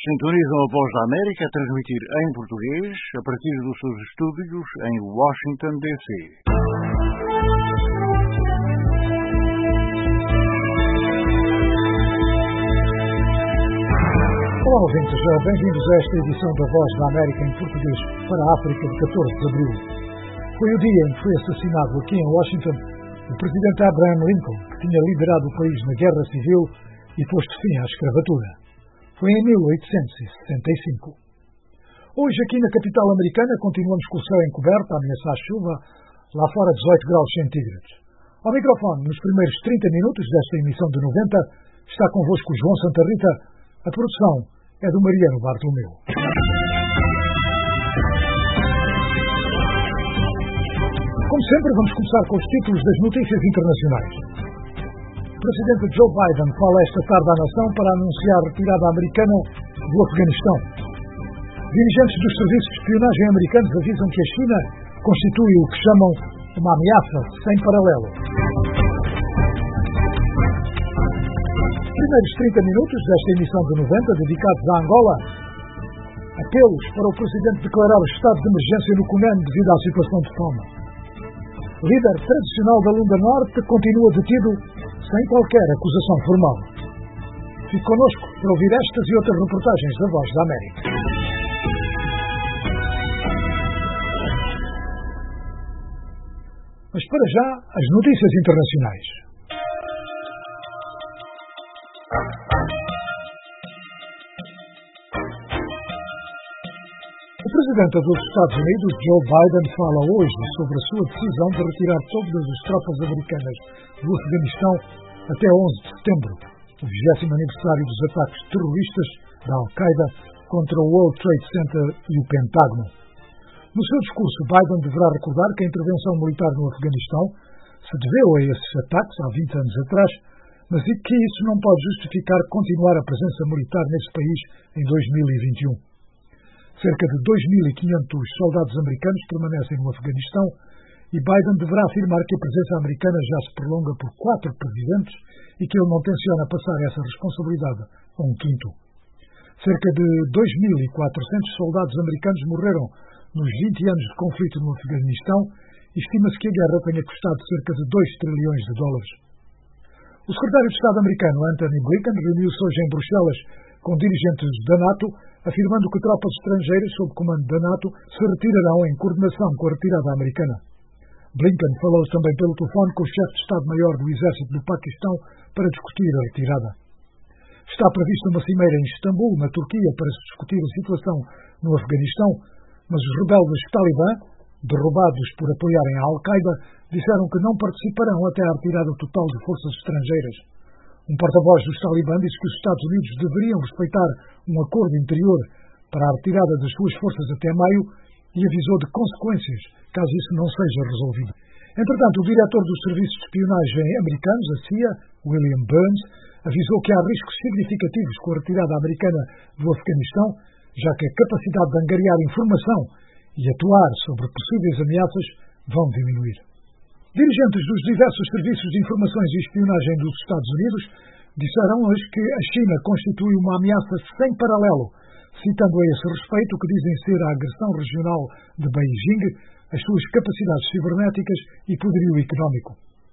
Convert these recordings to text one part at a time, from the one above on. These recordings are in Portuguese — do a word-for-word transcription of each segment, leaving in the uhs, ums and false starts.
Sintonizam a Voz da América a transmitir em português a partir dos seus estúdios em Washington, D C. Olá, ouvintes, bem-vindos a esta edição da Voz da América em português para a África de catorze de abril. Foi o dia em que foi assassinado aqui em Washington o presidente Abraham Lincoln, que tinha liderado o país na Guerra Civil e posto fim à escravatura. Foi em mil oitocentos e sessenta e cinco. Hoje, aqui na capital americana, continuamos com o céu encoberto, a ameaçar chuva, lá fora dezoito graus centígrados. Ao microfone, nos primeiros trinta minutos desta emissão de noventa, está convosco João Santa Rita. A produção é do Mariano Bartolomeu. Como sempre, vamos começar com os títulos das notícias internacionais. O presidente Joe Biden fala esta tarde à nação para anunciar a retirada americana do Afeganistão. Dirigentes dos serviços de espionagem americanos avisam que a China constitui o que chamam uma ameaça sem paralelo. Primeiros trinta minutos desta emissão de noventa, dedicados a Angola. Apelos para o presidente declarar o estado de emergência no Cunene devido à situação de fome. Líder tradicional da Lunda Norte continua detido sem qualquer acusação formal. Fique connosco para ouvir estas e outras reportagens da Voz da América. Mas para já, as notícias internacionais. O presidente dos Estados Unidos, Joe Biden, fala hoje sobre a sua decisão de retirar todas as tropas americanas do Afeganistão até onze de setembro, o vigésimo aniversário dos ataques terroristas da Al-Qaeda contra o World Trade Center e o Pentágono. No seu discurso, Biden deverá recordar que a intervenção militar no Afeganistão se deveu a esses ataques há vinte anos atrás, mas e que isso não pode justificar continuar a presença militar nesse país em dois mil e vinte e um. Cerca de dois mil e quinhentos soldados americanos permanecem no Afeganistão e Biden deverá afirmar que a presença americana já se prolonga por quatro presidentes e que ele não tenciona passar essa responsabilidade a um quinto. Cerca de dois mil e quatrocentos soldados americanos morreram nos vinte anos de conflito no Afeganistão e estima-se que a guerra tenha custado cerca de dois trilhões de dólares. O secretário de Estado americano, Antony Blinken, reuniu-se hoje em Bruxelas com dirigentes da NATO, afirmando que tropas estrangeiras sob comando da NATO se retirarão em coordenação com a retirada americana. Blinken falou também pelo telefone com o chefe de Estado-Maior do Exército do Paquistão para discutir a retirada. Está prevista uma cimeira em Istambul, na Turquia, para se discutir a situação no Afeganistão, mas os rebeldes Talibã, derrubados por apoiarem a Al-Qaeda, disseram que não participarão até à retirada total de forças estrangeiras. Um porta-voz dos Talibã disse que os Estados Unidos deveriam respeitar um acordo interior para a retirada das suas forças até maio e avisou de consequências caso isso não seja resolvido. Entretanto, o diretor dos serviços de espionagem americanos, a C I A, William Burns, avisou que há riscos significativos com a retirada americana do Afeganistão, já que a capacidade de angariar informação e atuar sobre possíveis ameaças vão diminuir. Dirigentes dos diversos serviços de informações e espionagem dos Estados Unidos disseram hoje que a China constitui uma ameaça sem paralelo, citando a esse respeito o que dizem ser a agressão regional de Beijing, as suas capacidades cibernéticas e poderio económico.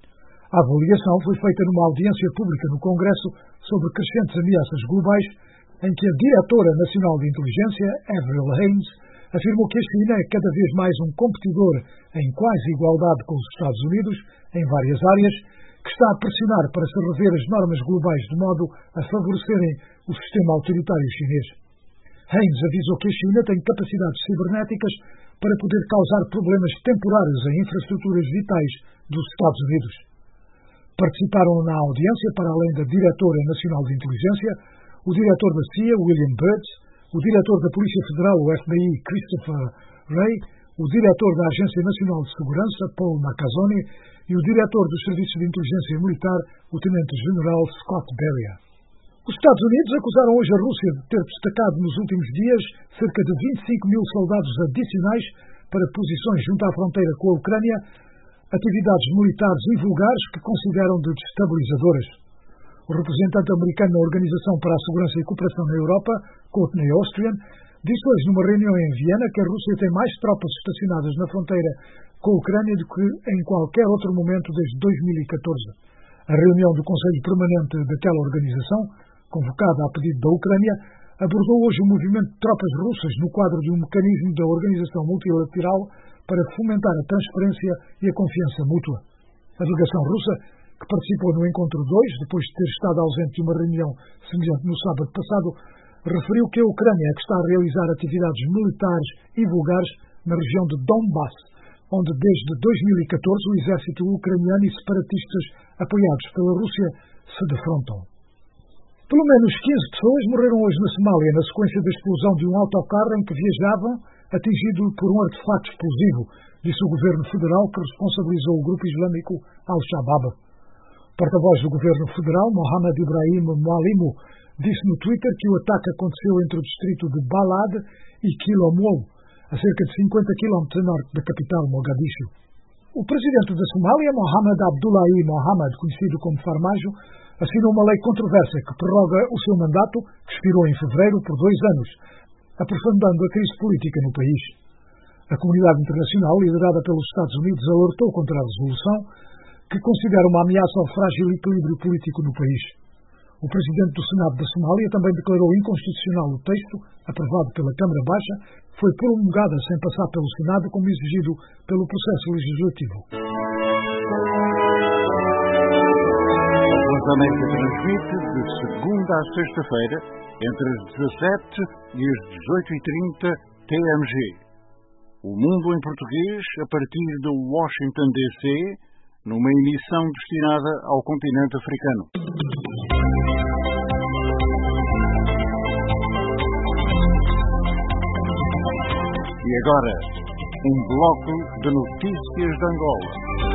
A avaliação foi feita numa audiência pública no Congresso sobre crescentes ameaças globais, em que a diretora nacional de inteligência, Avril Haines, afirmou que a China é cada vez mais um competidor em quase igualdade com os Estados Unidos, em várias áreas, que está a pressionar para se rever as normas globais de modo a favorecerem o sistema autoritário chinês. Haines avisou que a China tem capacidades cibernéticas para poder causar problemas temporários em infraestruturas vitais dos Estados Unidos. Participaram na audiência, para além da diretora nacional de inteligência, o diretor da C I A, William Burns, o diretor da Polícia Federal, o F B I, Christopher Wray, o diretor da Agência Nacional de Segurança, Paul Nakasone, e o diretor dos Serviços de Inteligência Militar, o tenente-general Scott Beria. Os Estados Unidos acusaram hoje a Rússia de ter destacado nos últimos dias cerca de vinte e cinco mil soldados adicionais para posições junto à fronteira com a Ucrânia, atividades militares e vulgares que consideram de destabilizadoras. O representante americano na Organização para a Segurança e Cooperação na Europa, Courtney Austrian, disse hoje numa reunião em Viena que a Rússia tem mais tropas estacionadas na fronteira com a Ucrânia do que em qualquer outro momento desde dois mil e catorze. A reunião do Conselho Permanente daquela organização, convocada a pedido da Ucrânia, abordou hoje o movimento de tropas russas no quadro de um mecanismo da Organização Multilateral para fomentar a transparência e a confiança mútua. A delegação russa, que participou no encontro dois, depois de ter estado ausente de uma reunião semelhante no sábado passado, referiu que a Ucrânia é que está a realizar atividades militares e vulgares na região de Donbass, onde desde dois mil e catorze o exército ucraniano e separatistas apoiados pela Rússia se defrontam. Pelo menos quinze pessoas morreram hoje na Somália na sequência da explosão de um autocarro em que viajavam, atingido por um artefacto explosivo, disse o governo federal, que responsabilizou o grupo islâmico Al-Shabaab. O porta-voz do governo federal, Mohamed Ibrahim Mualimu, disse no Twitter que o ataque aconteceu entre o distrito de Balad e Kilomou, a cerca de cinquenta quilómetros a norte da capital, Mogadishu. O presidente da Somália, Mohamed Abdullahi Mohamed, conhecido como Farmajo, assinou uma lei controversa que prorroga o seu mandato, que expirou em fevereiro, por dois anos, aprofundando a crise política no país. A comunidade internacional, liderada pelos Estados Unidos, alertou contra a resolução, que considera uma ameaça ao frágil equilíbrio político no país. O presidente do Senado da Somália também declarou inconstitucional o texto, aprovado pela Câmara Baixa, foi promulgada sem passar pelo Senado, como exigido pelo processo legislativo. A América transmite de segunda a sexta-feira, entre as dezassete e as dezoito e trinta T M G. O Mundo em Português, a partir de Washington, D C, numa emissão destinada ao continente africano. E agora, um bloco de notícias de Angola.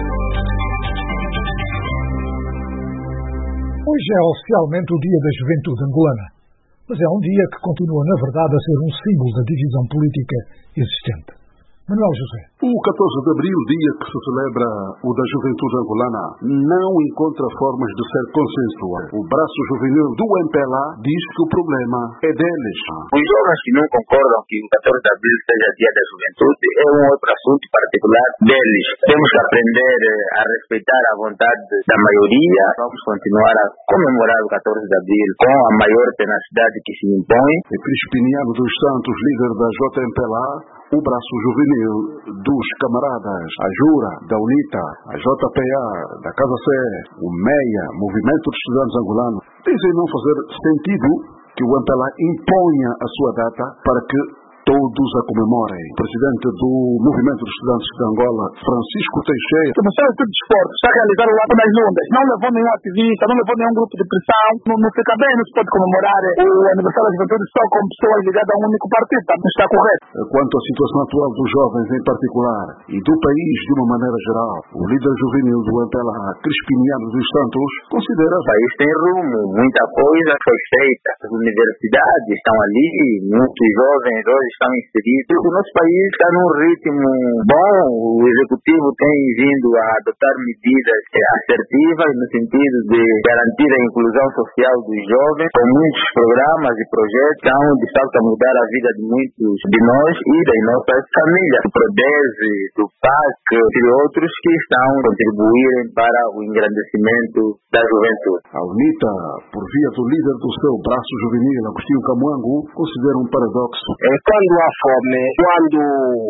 Hoje é oficialmente o Dia da Juventude Angolana, mas é um dia que continua, na verdade, a ser um símbolo da divisão política existente. Manuel José. O catorze de abril, dia que se celebra o da Juventude Angolana, não encontra formas de ser consensual. O braço juvenil do M P L A diz que o problema é deles. Os jovens que não concordam que o catorze de abril seja dia da juventude é um outro assunto particular deles. Temos que aprender a respeitar a vontade da maioria. Vamos continuar a comemorar o catorze de abril com a maior tenacidade que se impõe. E Crispiniano dos Santos, líder da J M P L A, o braço juvenil dos camaradas, a Jura, da UNITA, a J P A, da Casa C, o MEIA, Movimento de Estudantes Angolano, dizem não fazer sentido que o M P L A imponha a sua data para que todos a comemorem. O presidente do Movimento de Estudantes de Angola, Francisco Teixeira. O Ministério do Desporto está a realizar o ato das ondas. Não levou nenhum ativista, não levou nenhum grupo de pressão. Não, não fica bem, não se pode comemorar o aniversário da juventude só com pessoas ligadas a um único partido. Não está correto. Quanto à situação atual dos jovens em particular e do país de uma maneira geral, o líder juvenil do M P L A, Crispiniano dos Santos, considera o país tem rumo, muita coisa foi feita. As universidades estão ali, muitos jovens hoje estão inseridos. O nosso país está num ritmo bom. O executivo tem vindo a adotar medidas assertivas no sentido de garantir a inclusão social dos jovens, com muitos programas e projetos que estão de facto a mudar a vida de muitos de nós e das nossas famílias. O PRODESE, do P A C, entre outros, que estão a contribuir para o engrandecimento da juventude. A UNITA, por via do líder do seu braço juvenil, Agostinho Camuango, considera um paradoxo. É quando há fome, quando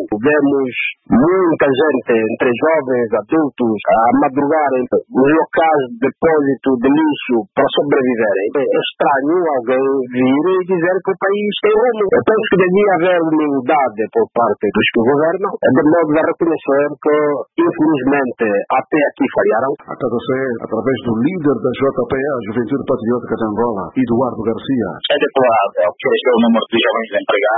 vemos muita gente, entre jovens, adultos, a madrugarem nos locais de depósito de lixo para sobreviverem. É estranho alguém vir e dizer que o país tem rumo. Eu penso que devia haver humildade por parte dos que governam, de modo a reconhecer que, infelizmente, até aqui falharam. A Casa C, através do líder da J P A, Juventude Patriótica de Angola, Eduardo Garcia. É deplorável crescer o número de jovens desempregados,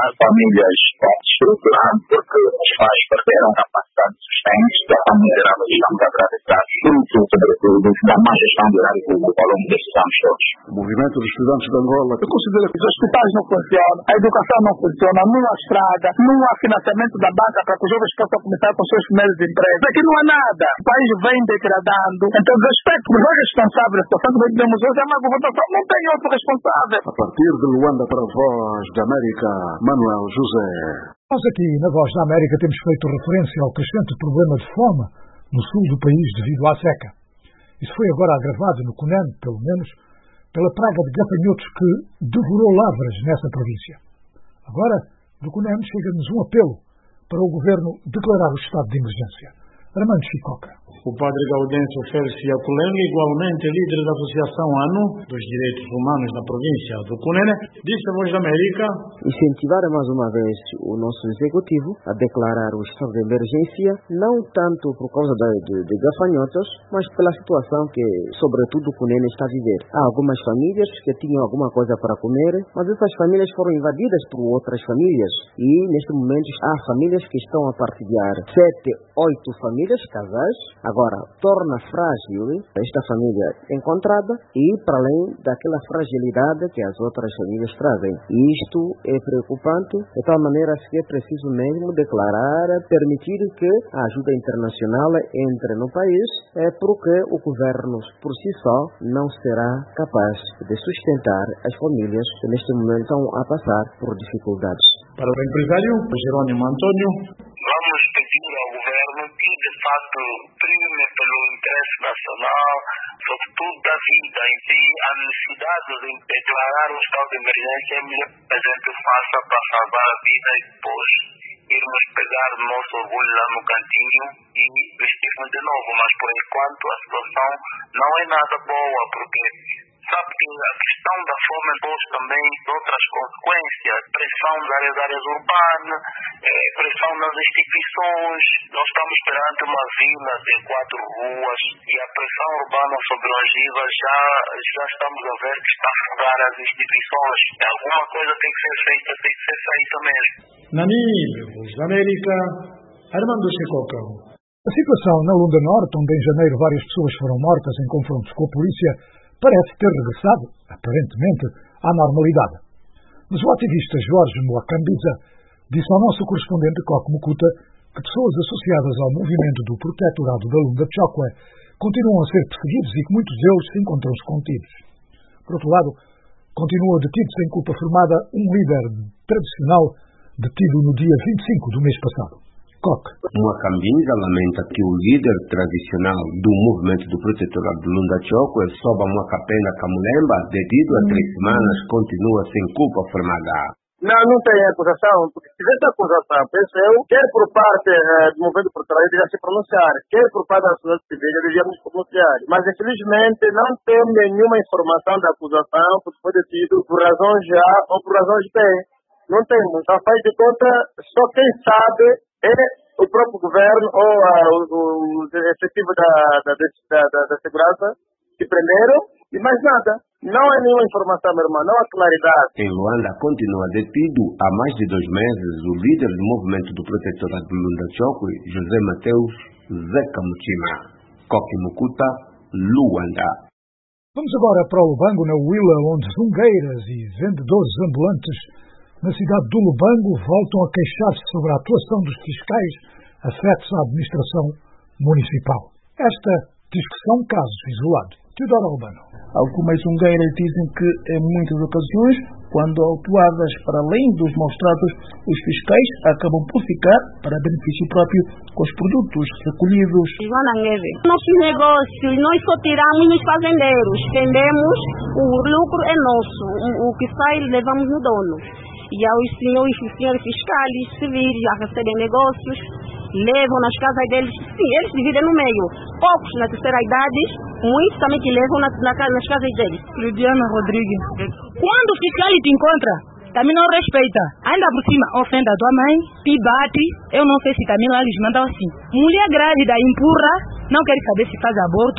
famílias estruturadas, porque os pais perderam capacidade de sustento, da família geral estamos a atravessar fruto, sobretudo, da má gestão do horário público ao longo desses anos todos. O movimento dos estudantes de Angola considera que os hospitais não funcionam, a educação não funciona, não há estrada, não há financiamento da banca para que os jovens possam começar com seus primeiros empregos. Aqui não há nada. O país vem degradando. Então, respeito os dois responsáveis da situação que temos hoje, é uma governação, não tem outro responsável. A partir de Luanda para a Voz da América, Manuel José. Nós aqui na Voz da América temos feito referência ao crescente problema de fome no sul do país devido à seca. Isso foi agora agravado no Cunene, pelo menos, pela praga de gafanhotos que devorou lavras nessa província. Agora, do Cunene chega-nos um apelo para o governo declarar o estado de emergência. Armando Chicoca. O padre Gaudêncio Félix Yaculenga, igualmente líder da Associação ANO dos Direitos Humanos na província do Cunene, disse à Voz da América: incentivar mais uma vez o nosso executivo a declarar o estado de emergência, não tanto por causa de, de, de gafanhotos, mas pela situação que, sobretudo, o Cunene está a viver. Há algumas famílias que tinham alguma coisa para comer, mas essas famílias foram invadidas por outras famílias e, neste momento, há famílias que estão a partilhar sete, oito famílias, casais. Agora, torna frágil esta família encontrada e para além daquela fragilidade que as outras famílias trazem. E isto é preocupante, de tal maneira que é preciso mesmo declarar, permitir que a ajuda internacional entre no país, é porque o governo por si só não será capaz de sustentar as famílias que neste momento estão a passar por dificuldades. Para o empresário Jerônimo Antônio, vamos pedir ao governo que, de fato, prime pelo interesse nacional, sobretudo da vida em si, a necessidade de declarar um estado de emergência é melhor que a gente faça para salvar a vida e depois irmos pegar o nosso orgulho lá no cantinho e vestirmos de novo. Mas, por enquanto, a situação não é nada boa, porque sabe que a questão da fome pôs também outras consequências, pressão das áreas, áreas urbanas, eh, pressão nas instituições. Nós estamos perante uma vila de quatro ruas e a pressão urbana sobre o Angiva já, já estamos a ver que está a afogar as instituições. Alguma coisa tem que ser feita, tem que ser feita mesmo. Namíbia, Voz da América, Armando Chicoca. A situação na Lunda Norte, onde em janeiro várias pessoas foram mortas em confrontos com a polícia, parece ter regressado, aparentemente, à normalidade. Mas o ativista Jorge Moacambiza disse ao nosso correspondente Coque Mucuta que pessoas associadas ao movimento do protetorado da Lunda Chokwe continuam a ser perseguidos e que muitos deles se encontram-se contidos. Por outro lado, continua detido sem culpa formada um líder tradicional detido no dia vinte e cinco do mês passado. Coque. Moacambiza lamenta que o líder tradicional do movimento do protetorado de Lunda Chokwe, Soba Moacapenda Camulemba, detido há três semanas, continua sem culpa formada. Não, não tem acusação, porque se tivesse acusação, penso eu, quer por parte eh, do movimento protetorado devia se pronunciar, quer por parte da sociedade civil devíamos pronunciar. Mas, infelizmente, não tem nenhuma informação da acusação, porque foi detido por razões A ou por razões B. Não temos. Então, faz de conta, só quem sabe é o próprio governo ou uh, o, o efetivo da, da, da, da, da segurança que prenderam e mais nada. Não há nenhuma informação, meu irmão, não há claridade. Em Luanda continua detido há mais de dois meses o líder do movimento do protetorado de Lunda Chokwe, José Mateus Zeca Mutima. Coque Mucuta, Luanda. Vamos agora para o Lubango, na Huila, onde zungueiras e vendedores ambulantes na cidade do Lubango voltam a queixar-se sobre a atuação dos fiscais afetos à administração municipal. Esta diz que são casos isolados. Teodoro Albano. Algumas zungueiras dizem que, em muitas ocasiões, quando autuadas para além dos maus tratos, os fiscais acabam por ficar para benefício próprio com os produtos recolhidos. Joana Neve. Nossos negócios, nós só tiramos nos fazendeiros, vendemos, o lucro é nosso, o que sai levamos no dono. E aos senhores e senhores fiscais civis já recebem negócios, levam nas casas deles, sim, eles dividem no meio. Poucos na terceira idade, muitos também que levam na, na, nas casas deles. Lidiana Rodrigues. Quando o fiscal te encontra, também não respeita. Ainda por cima, ofende a tua mãe, te bate. Eu não sei se também lá eles mandam assim. Mulher grávida empurra, não quer saber se faz aborto.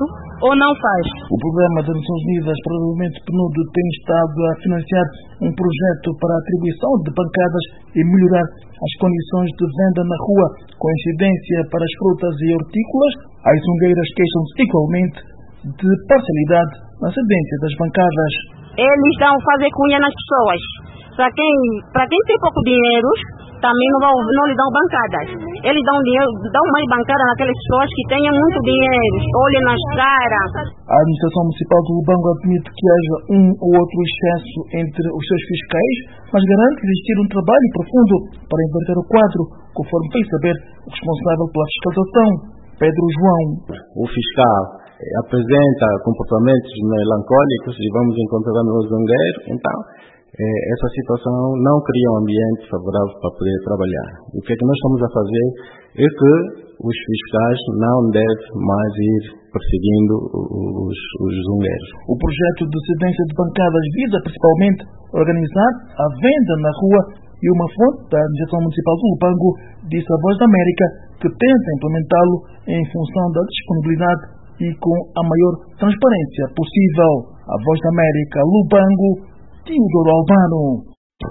ou não faz? O programa das Nações Unidas, provavelmente P N U D, tem estado a financiar um projeto para a atribuição de bancadas e melhorar as condições de venda na rua, com incidência para as frutas e hortícolas. As zungueiras queixam-se igualmente de parcialidade na cedência das bancadas. Eles estão a fazer cunha nas pessoas. Para quem, para quem tem pouco dinheiro, também não, vão, não lhe dão bancadas. Eles dão dinheiro, dão mais bancada naquelas pessoas que tenham muito dinheiro, olhem nas caras. A administração municipal do Lubango admite que haja um ou outro excesso entre os seus fiscais, mas garante existir um trabalho profundo para inverter o quadro, conforme fez saber o responsável pela fiscalização, Pedro João. O fiscal apresenta comportamentos melancólicos e vamos encontrar no zungueiro, então essa situação não cria um ambiente favorável para poder trabalhar. O que é que nós estamos a fazer é que os fiscais não devem mais ir perseguindo os, os zungueiros. O projeto de cedência de bancadas visa principalmente organizar a venda na rua, e uma fonte da administração municipal do Lubango disse à Voz da América que tenta implementá-lo em função da disponibilidade e com a maior transparência possível. A Voz da América, Lubango, Teodoro Albano.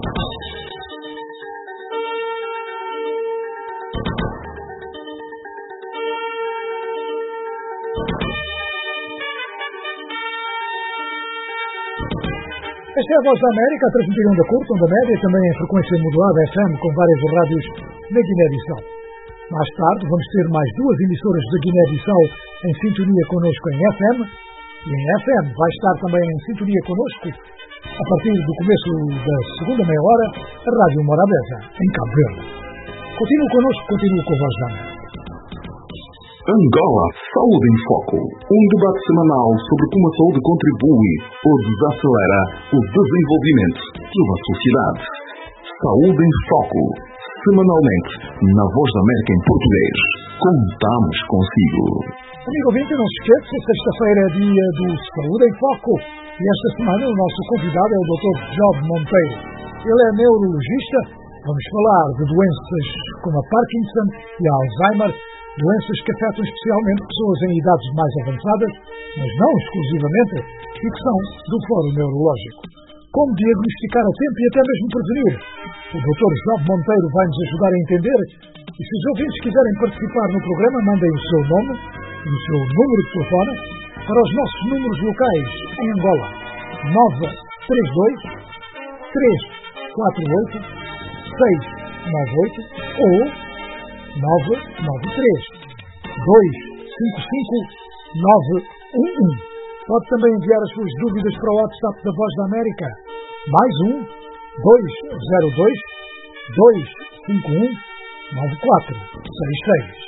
Esta é a Voz da América, a transmitir onda curta, onda média e também em frequência modulada F M com várias rádios na Guiné-Bissau. Mais tarde vamos ter mais duas emissoras da Guiné-Bissau em sintonia connosco em F M, e em F M vai estar também em sintonia connosco a partir do começo da segunda meia hora, a Rádio Morabeza, em Cabo Verde. Continue connosco, continue com a Voz da América. Angola Saúde em Foco, um debate semanal sobre como a saúde contribui ou desacelera o desenvolvimento de uma sociedade. Saúde em Foco, semanalmente, na Voz da América em português. Contamos consigo. Amigo ouvinte, não se esqueça, sexta-feira é dia do Saúde em Foco. E esta semana o nosso convidado é o doutor Job Monteiro. Ele é neurologista. Vamos falar de doenças como a Parkinson e a Alzheimer, doenças que afetam especialmente pessoas em idades mais avançadas, mas não exclusivamente, e que são do Fórum Neurológico. Como diagnosticar a tempo e até mesmo prevenir? O doutor Job Monteiro vai nos ajudar a entender, e se os ouvintes quiserem participar no programa, mandem o seu nome e o seu número de telefone para os nossos números locais em Angola: nove três dois, três quatro oito, seis nove oito ou nove nove três, dois cinco cinco, nove um um. Pode também enviar as suas dúvidas para o WhatsApp da Voz da América, mais um, dois zero dois, dois cinco um, nove quatro seis seis.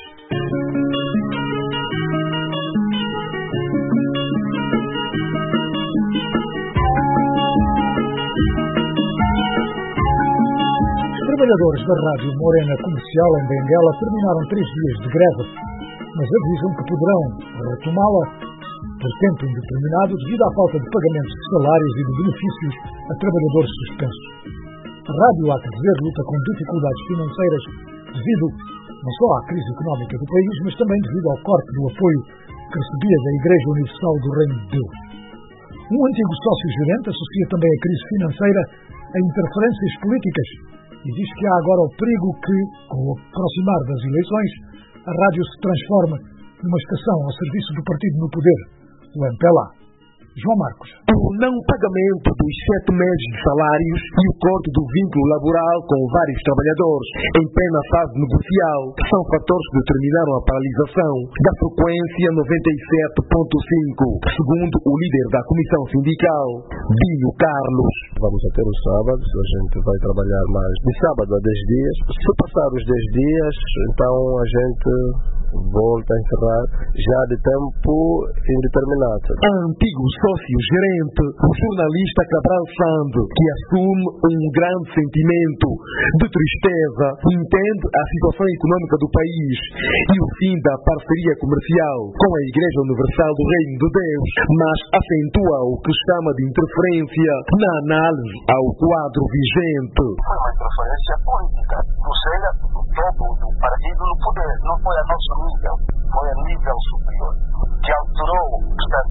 Os trabalhadores da Rádio Morena Comercial em Benguela terminaram três dias de greve, mas avisam que poderão retomá-la por tempo indeterminado devido à falta de pagamentos de salários e de benefícios a trabalhadores suspensos. A rádio, há que dizer, luta com dificuldades financeiras devido não só à crise económica do país, mas também devido ao corte do apoio que recebia da Igreja Universal do Reino de Deus. Um antigo sócio-gerente associa também a crise financeira a interferências políticas e diz que há agora o perigo que, com o aproximar das eleições, a rádio se transforme numa estação ao serviço do partido no poder, o M P L A. João Marcos. O não pagamento dos sete meses de salários e o corte do vínculo laboral com vários trabalhadores em plena fase negocial são fatores que determinaram a paralisação da frequência noventa e sete ponto cinco, segundo o líder da comissão sindical, Binho Carlos. Vamos a ter os sábados, a gente vai trabalhar mais de sábado a dez dias. Se passar os dez dias, então a gente volta a encerrar já de tempo indeterminado. Antigo sócio-gerente, o jornalista Cabral Sando, que assume um grande sentimento de tristeza, entende a situação econômica do país e o fim da parceria comercial com a Igreja Universal do Reino de Deus, mas acentua o que chama de interferência na análise ao quadro vigente. Foi uma interferência política, ou seja, do topo do partido no poder, não foi a nosso nível, foi a nível superior, que alterou o que está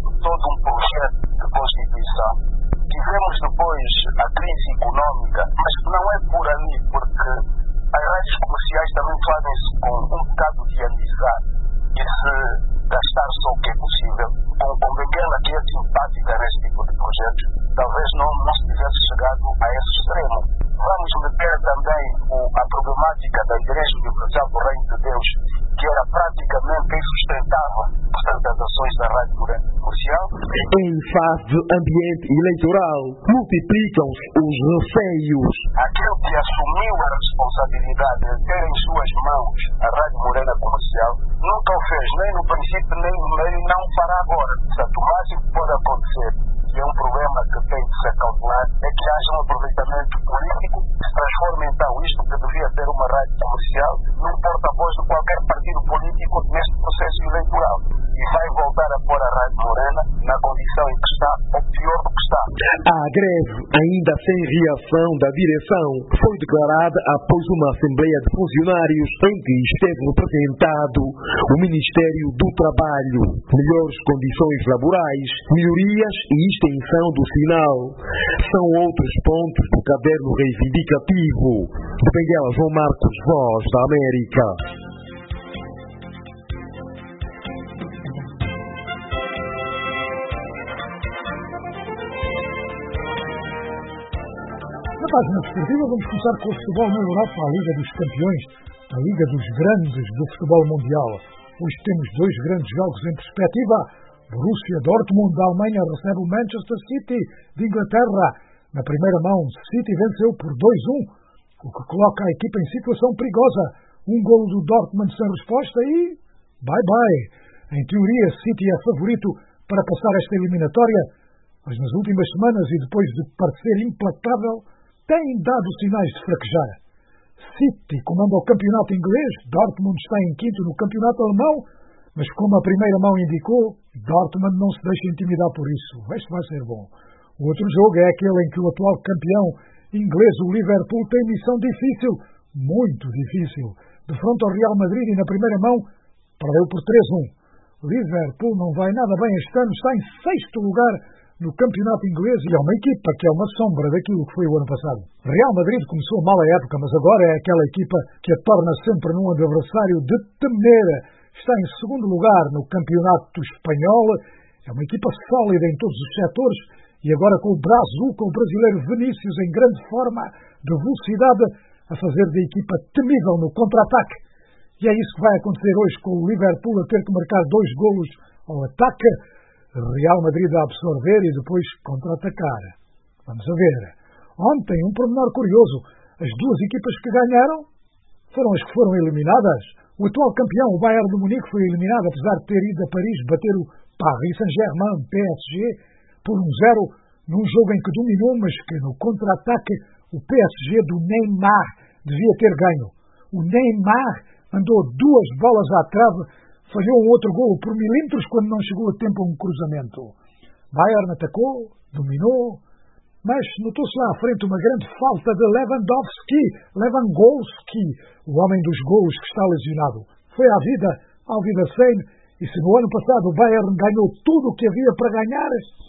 matemática da Igreja Universal do Reino de Deus, que era praticamente insustentável, portanto, as ações da Rádio Morena Comercial. Em fase de ambiente eleitoral, multiplicam-se os receios. Aquele que assumiu a responsabilidade de ter em suas mãos a Rádio Morena Comercial nunca o fez, nem no princípio, nem no meio, e não fará agora. Portanto, o máximo que pode acontecer, e é um problema que tem de se calcular, é que haja um aproveitamento político que se transforme então isto que devia ter uma rádio comercial num porta-voz de qualquer partido político neste processo eleitoral. E vai voltar a pôr a Rádio Morena na condição em que está, ou pior do que está. A greve, ainda sem reação da direção, foi declarada após uma Assembleia de Funcionários em que esteve representado o Ministério do Trabalho. Melhores condições laborais, melhorias e extensão do sinal são outros pontos do caderno reivindicativo. De Benguela, João Marcos, Voz da América. Na página desportiva vamos começar com o futebol na Europa, a Liga dos Campeões, a Liga dos Grandes do futebol mundial. Hoje temos dois grandes jogos em perspectiva. Borussia Dortmund da Alemanha recebe o Manchester City de Inglaterra. Na primeira mão, City venceu por dois a um, o que coloca a equipa em situação perigosa. Um golo do Dortmund sem resposta e bye-bye. Em teoria, City é favorito para passar esta eliminatória, mas nas últimas semanas e depois de parecer implacável, tem dado sinais de fraquejar. City comanda o campeonato inglês, Dortmund está em quinto no campeonato alemão, mas como a primeira mão indicou, Dortmund não se deixa intimidar por isso. Este vai ser bom. O outro jogo é aquele em que o atual campeão inglês, o Liverpool, tem missão difícil, muito difícil. De frente ao Real Madrid e na primeira mão, perdeu por três a um. Liverpool não vai nada bem este ano, está em sexto lugar no campeonato inglês e é uma equipa que é uma sombra daquilo que foi o ano passado. Real Madrid começou mal a época, mas agora é aquela equipa que a torna sempre num adversário de temer. Está em segundo lugar no campeonato espanhol, é uma equipa sólida em todos os setores e agora com o braço, com o brasileiro Vinícius em grande forma, de velocidade, a fazer de equipa temível no contra-ataque. E é isso que vai acontecer hoje com o Liverpool a ter que marcar dois golos ao ataque, Real Madrid a absorver e depois contra-atacar. Vamos a ver. Ontem, um pormenor curioso, as duas equipas que ganharam foram as que foram eliminadas. O atual campeão, o Bayern de Munique, foi eliminado, apesar de ter ido a Paris bater o Paris Saint-Germain, P S G, por um zero, num jogo em que dominou, mas que no contra-ataque o P S G do Neymar devia ter ganho. O Neymar andou duas bolas à trave, falhou um outro golo por milímetros quando não chegou a tempo a um cruzamento. Bayern atacou, dominou, mas notou-se lá à frente uma grande falta de Lewandowski, Lewandowski, o homem dos golos que está lesionado. Foi à vida, ao Vidasen, e se no ano passado o Bayern ganhou tudo o que havia para ganhar,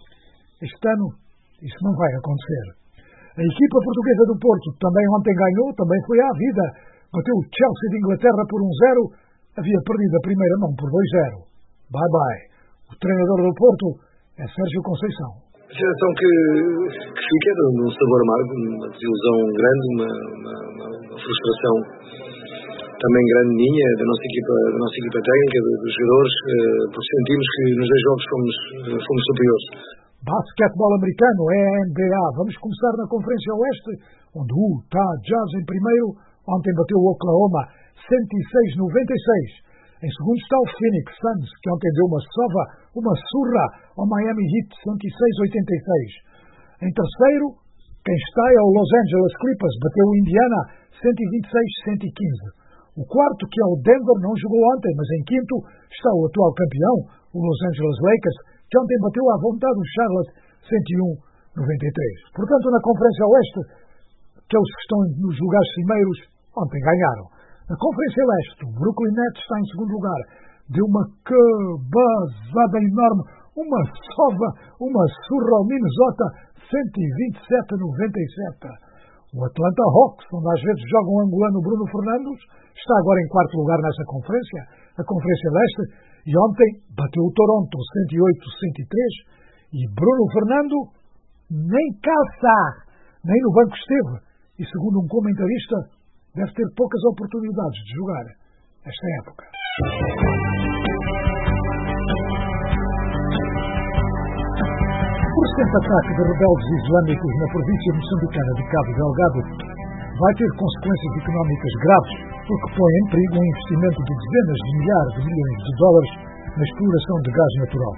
este ano isso não vai acontecer. A equipa portuguesa do Porto também ontem ganhou, também foi à vida. Bateu o Chelsea de Inglaterra por um zero, havia perdido a primeira mão por dois a zero. Bye-bye. O treinador do Porto é Sérgio Conceição. A sensação que, que fica é de um sabor amargo, uma desilusão grande, uma, uma, uma frustração também grande minha, da nossa equipa, da nossa equipa técnica, dos jogadores, eh, porque sentimos que nos dois jogos fomos, fomos superiores. Basquetebol americano, E N B A. Vamos começar na Conferência Oeste, onde o Utah Jazz em primeiro, ontem bateu o Oklahoma cento e seis a noventa e seis. Em segundo está o Phoenix Suns, que ontem deu uma sova, uma surra ao Miami Heat cento e seis a oitenta e seis. Em terceiro, quem está é o Los Angeles Clippers, bateu o Indiana cento e vinte e seis a cento e quinze. O quarto, que é o Denver, não jogou ontem, mas em quinto está o atual campeão, o Los Angeles Lakers, que ontem bateu à vontade o Charlotte cento e um a noventa e três. Portanto, na Conferência Oeste, aqueles que estão nos lugares cimeiros, ontem ganharam. Na Conferência Leste, o Brooklyn Nets está em segundo lugar. Deu uma cabazada enorme, uma sova, uma surra ao Minnesota, cento e vinte e sete a noventa e sete. O Atlanta Hawks, onde às vezes joga um angolano Bruno Fernandes, está agora em quarto lugar nessa conferência, a Conferência Leste, e ontem bateu o Toronto cento e oito a cento e três, e Bruno Fernando nem cá está, nem no banco esteve, e segundo um comentarista, deve ter poucas oportunidades de jogar esta época. O recente ataque de rebeldes islâmicos na província moçambicana de Cabo Delgado vai ter consequências económicas graves, porque põe em perigo um investimento de dezenas de milhares de milhões de dólares na exploração de gás natural.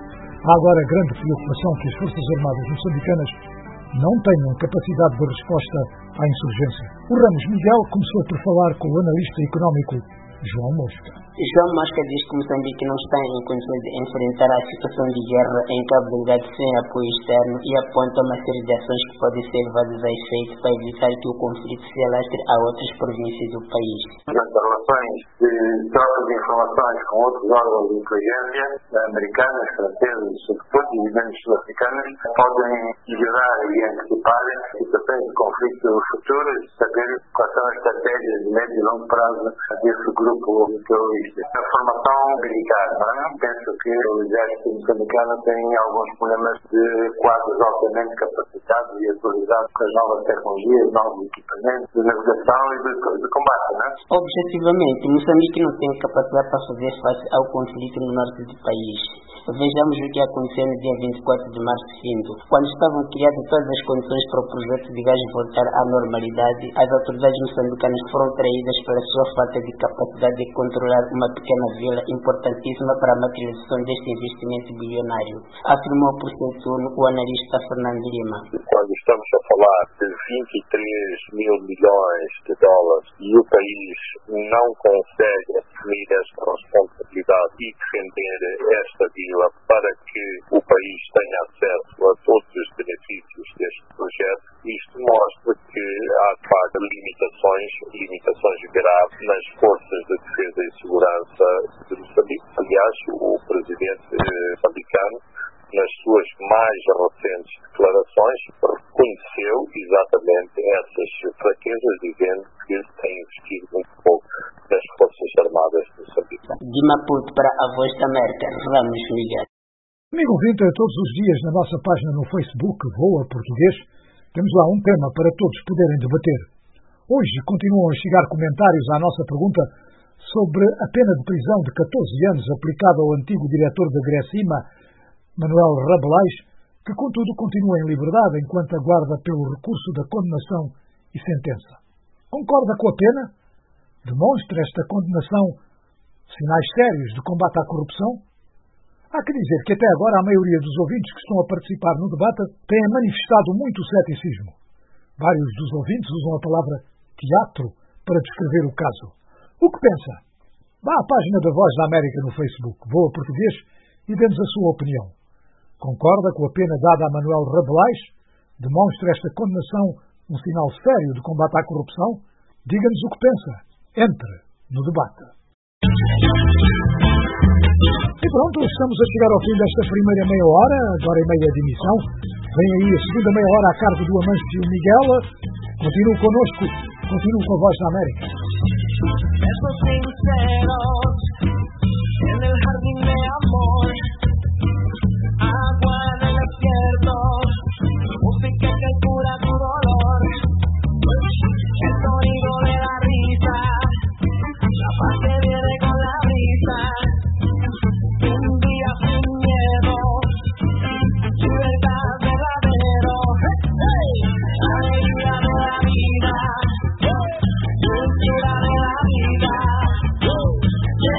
Há agora grande preocupação que as Forças Armadas moçambicanas não tenham capacidade de resposta à insurgência. O Ramos Miguel começou por falar com o analista económico João Mosca. João Mosca diz que Moçambique não está em condições de enfrentar a situação de guerra em Cabo Delgado sem apoio externo e aponta uma série de ações que podem ser levadas a efeito para evitar que o conflito se alastre a outras províncias do país. As relações de troca de informações com outros órgãos de inteligência, americanas, francesas, sobretudo, e menos sul-africanas, podem melhorar e antecipar situações de conflito futuras e saber quais são as estratégias de médio e longo prazo desse grupo terrorista. A formação militar, não é? Penso que o exército moçambicano tem alguns problemas de quadros altamente capacitados e atualizados com as novas tecnologias, novos equipamentos de navegação e de, de combate, não é? Objetivamente, Moçambique não tem capacidade para fazer face ao conflito no norte do país. Vejamos o que aconteceu no dia vinte e quatro de março findo, quando estavam criadas todas as condições para o projeto de gás voltar à normalidade. As autoridades moçambicanas foram traídas pela sua falta de capacidade de controlar uma pequena vila importantíssima para a materialização deste investimento bilionário, afirmou por seu turno o analista Fernando Lima. Quando estamos a falar de vinte e três mil milhões de dólares e o país não consegue assumir esta responsabilidade e defender esta vila para que o país tenha acesso a todos os benefícios deste projeto, isto mostra que há, de facto, limitações, limitações graves nas forças de defesa e segurança de Moçambique. Aliás, o presidente moçambicano, nas suas mais recentes declarações, reconheceu exatamente essas fraquezas, dizendo que tem investido muito pouco nas Forças Armadas de Moçambique. De Maputo para a Voz da América, Ramos Miguel. Amigo ouvinte, todos os dias na nossa página no Facebook, Voa Português, temos lá um tema para todos poderem debater. Hoje continuam a chegar comentários à nossa pergunta sobre a pena de prisão de catorze anos aplicada ao antigo diretor da Grecima, Manuel Rabelais, que contudo continua em liberdade enquanto aguarda pelo recurso da condenação e sentença. Concorda com a pena? Demonstra esta condenação sinais sérios de combate à corrupção? Há que dizer que até agora a maioria dos ouvintes que estão a participar no debate têm manifestado muito ceticismo. Vários dos ouvintes usam a palavra teatro para descrever o caso. O que pensa? Vá à página da Voz da América no Facebook, Voa Português, e dê-nos a sua opinião. Concorda com a pena dada a Manuel Rabelais? Demonstra esta condenação um sinal sério de combate à corrupção? Diga-nos o que pensa. Entre no debate. E pronto, estamos a chegar ao fim desta primeira meia hora, agora e meia de emissão. Vem aí a segunda meia hora a cargo do Amâncio Miguel. Continue connosco, continue com a Voz da América. Besos sinceros en el jardín de amor, agua en el desierto, música que cura tu dolor, el sonido de la risa, la paz que viene con la brisa, un día sin miedo, libertad verdadero, hey, alegría de la vida, dulzura de la vida.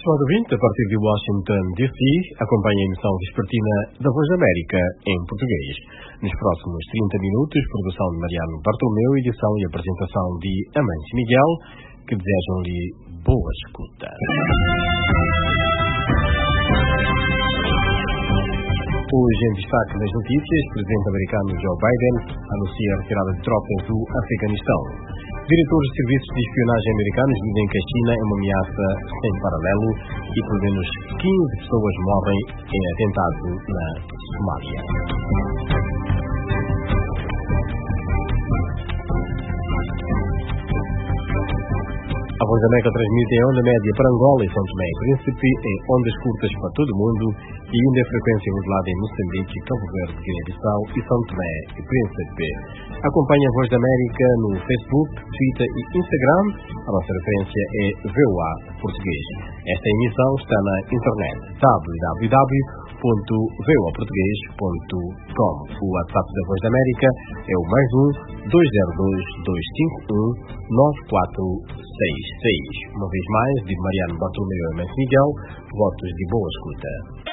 Estimado ouvinte, a partir de Washington, D C, acompanha a emissão vespertina da Voz da América em português. Nos próximos trinta minutos, produção de Mariano Bartolomeu, edição e apresentação de Amante Miguel, que desejam-lhe boa escuta. Hoje em destaque nas notícias, o presidente americano Joe Biden anuncia a retirada de tropas do Afeganistão. Diretores de serviços de espionagem americanos dizem que a China é uma ameaça sem paralelo e pelo menos quinze pessoas morrem em atentado na Somália. A Voz da América transmite em onda média para Angola e São Tomé e Príncipe, em ondas curtas para todo o mundo e ainda a frequência modulada em Moçambique, Cabo Verde, Guiné-Bissau e São Tomé e Príncipe. Acompanhe a Voz da América no Facebook, Twitter e Instagram. A nossa referência é V O A Português. Esta emissão está na internet w w w ponto v o a português ponto com. O WhatsApp da Voz da América é o mais um dois zero dois, dois cinco um, nove quatro seis seis. Uma vez mais, de Mariano Bartolomeu e Amante Miguel, votos de boa escuta.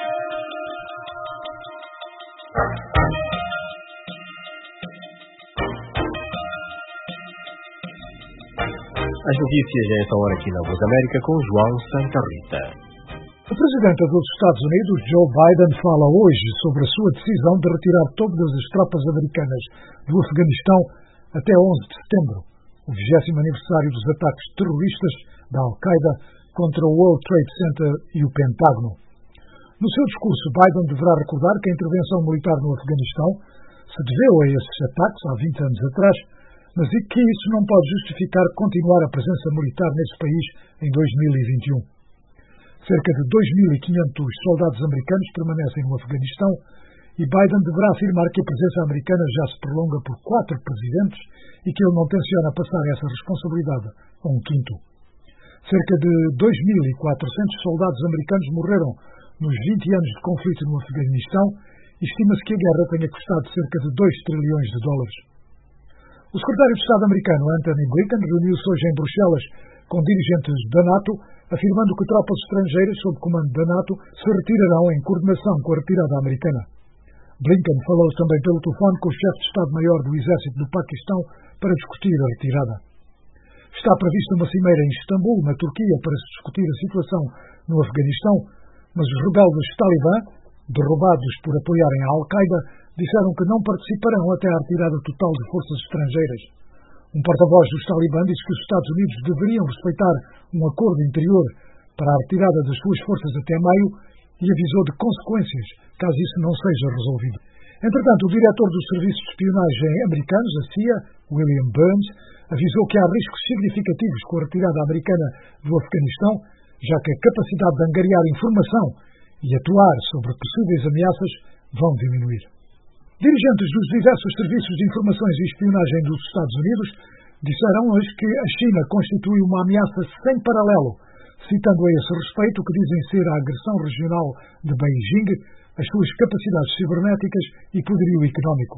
As notícias a esta hora aqui na Voz da América com João Santa Rita. O presidente dos Estados Unidos, Joe Biden, fala hoje sobre a sua decisão de retirar todas as tropas americanas do Afeganistão até onze de setembro, o vigésimo aniversário dos ataques terroristas da Al-Qaeda contra o World Trade Center e o Pentágono. No seu discurso, Biden deverá recordar que a intervenção militar no Afeganistão se deveu a esses ataques há vinte anos atrás, mas e que isso não pode justificar continuar a presença militar nesse país em dois mil e vinte e um. Cerca de dois mil e quinhentos soldados americanos permanecem no Afeganistão e Biden deverá afirmar que a presença americana já se prolonga por quatro presidentes e que ele não tenciona passar essa responsabilidade a um quinto. Cerca de dois mil e quatrocentos soldados americanos morreram nos vinte anos de conflito no Afeganistão e estima-se que a guerra tenha custado cerca de dois trilhões de dólares. O secretário de Estado americano Antony Blinken reuniu-se hoje em Bruxelas com dirigentes da NATO, afirmando que tropas estrangeiras sob comando da NATO se retirarão em coordenação com a retirada americana. Blinken falou também pelo telefone com o chefe de Estado-Maior do Exército do Paquistão para discutir a retirada. Está prevista uma cimeira em Istambul, na Turquia, para se discutir a situação no Afeganistão, mas os rebeldes Talibã, derrubados por apoiarem a Al-Qaeda, disseram que não participarão até à retirada total de forças estrangeiras. Um porta-voz dos Talibã disse que os Estados Unidos deveriam respeitar um acordo interior para a retirada das suas forças até maio e avisou de consequências caso isso não seja resolvido. Entretanto, o diretor dos serviços de espionagem americanos, a C I A, William Burns, avisou que há riscos significativos com a retirada americana do Afeganistão, já que a capacidade de angariar informação e atuar sobre possíveis ameaças vão diminuir. Dirigentes dos diversos serviços de informações e espionagem dos Estados Unidos disseram hoje que a China constitui uma ameaça sem paralelo, citando a esse respeito o que dizem ser a agressão regional de Beijing, as suas capacidades cibernéticas e poderio económico.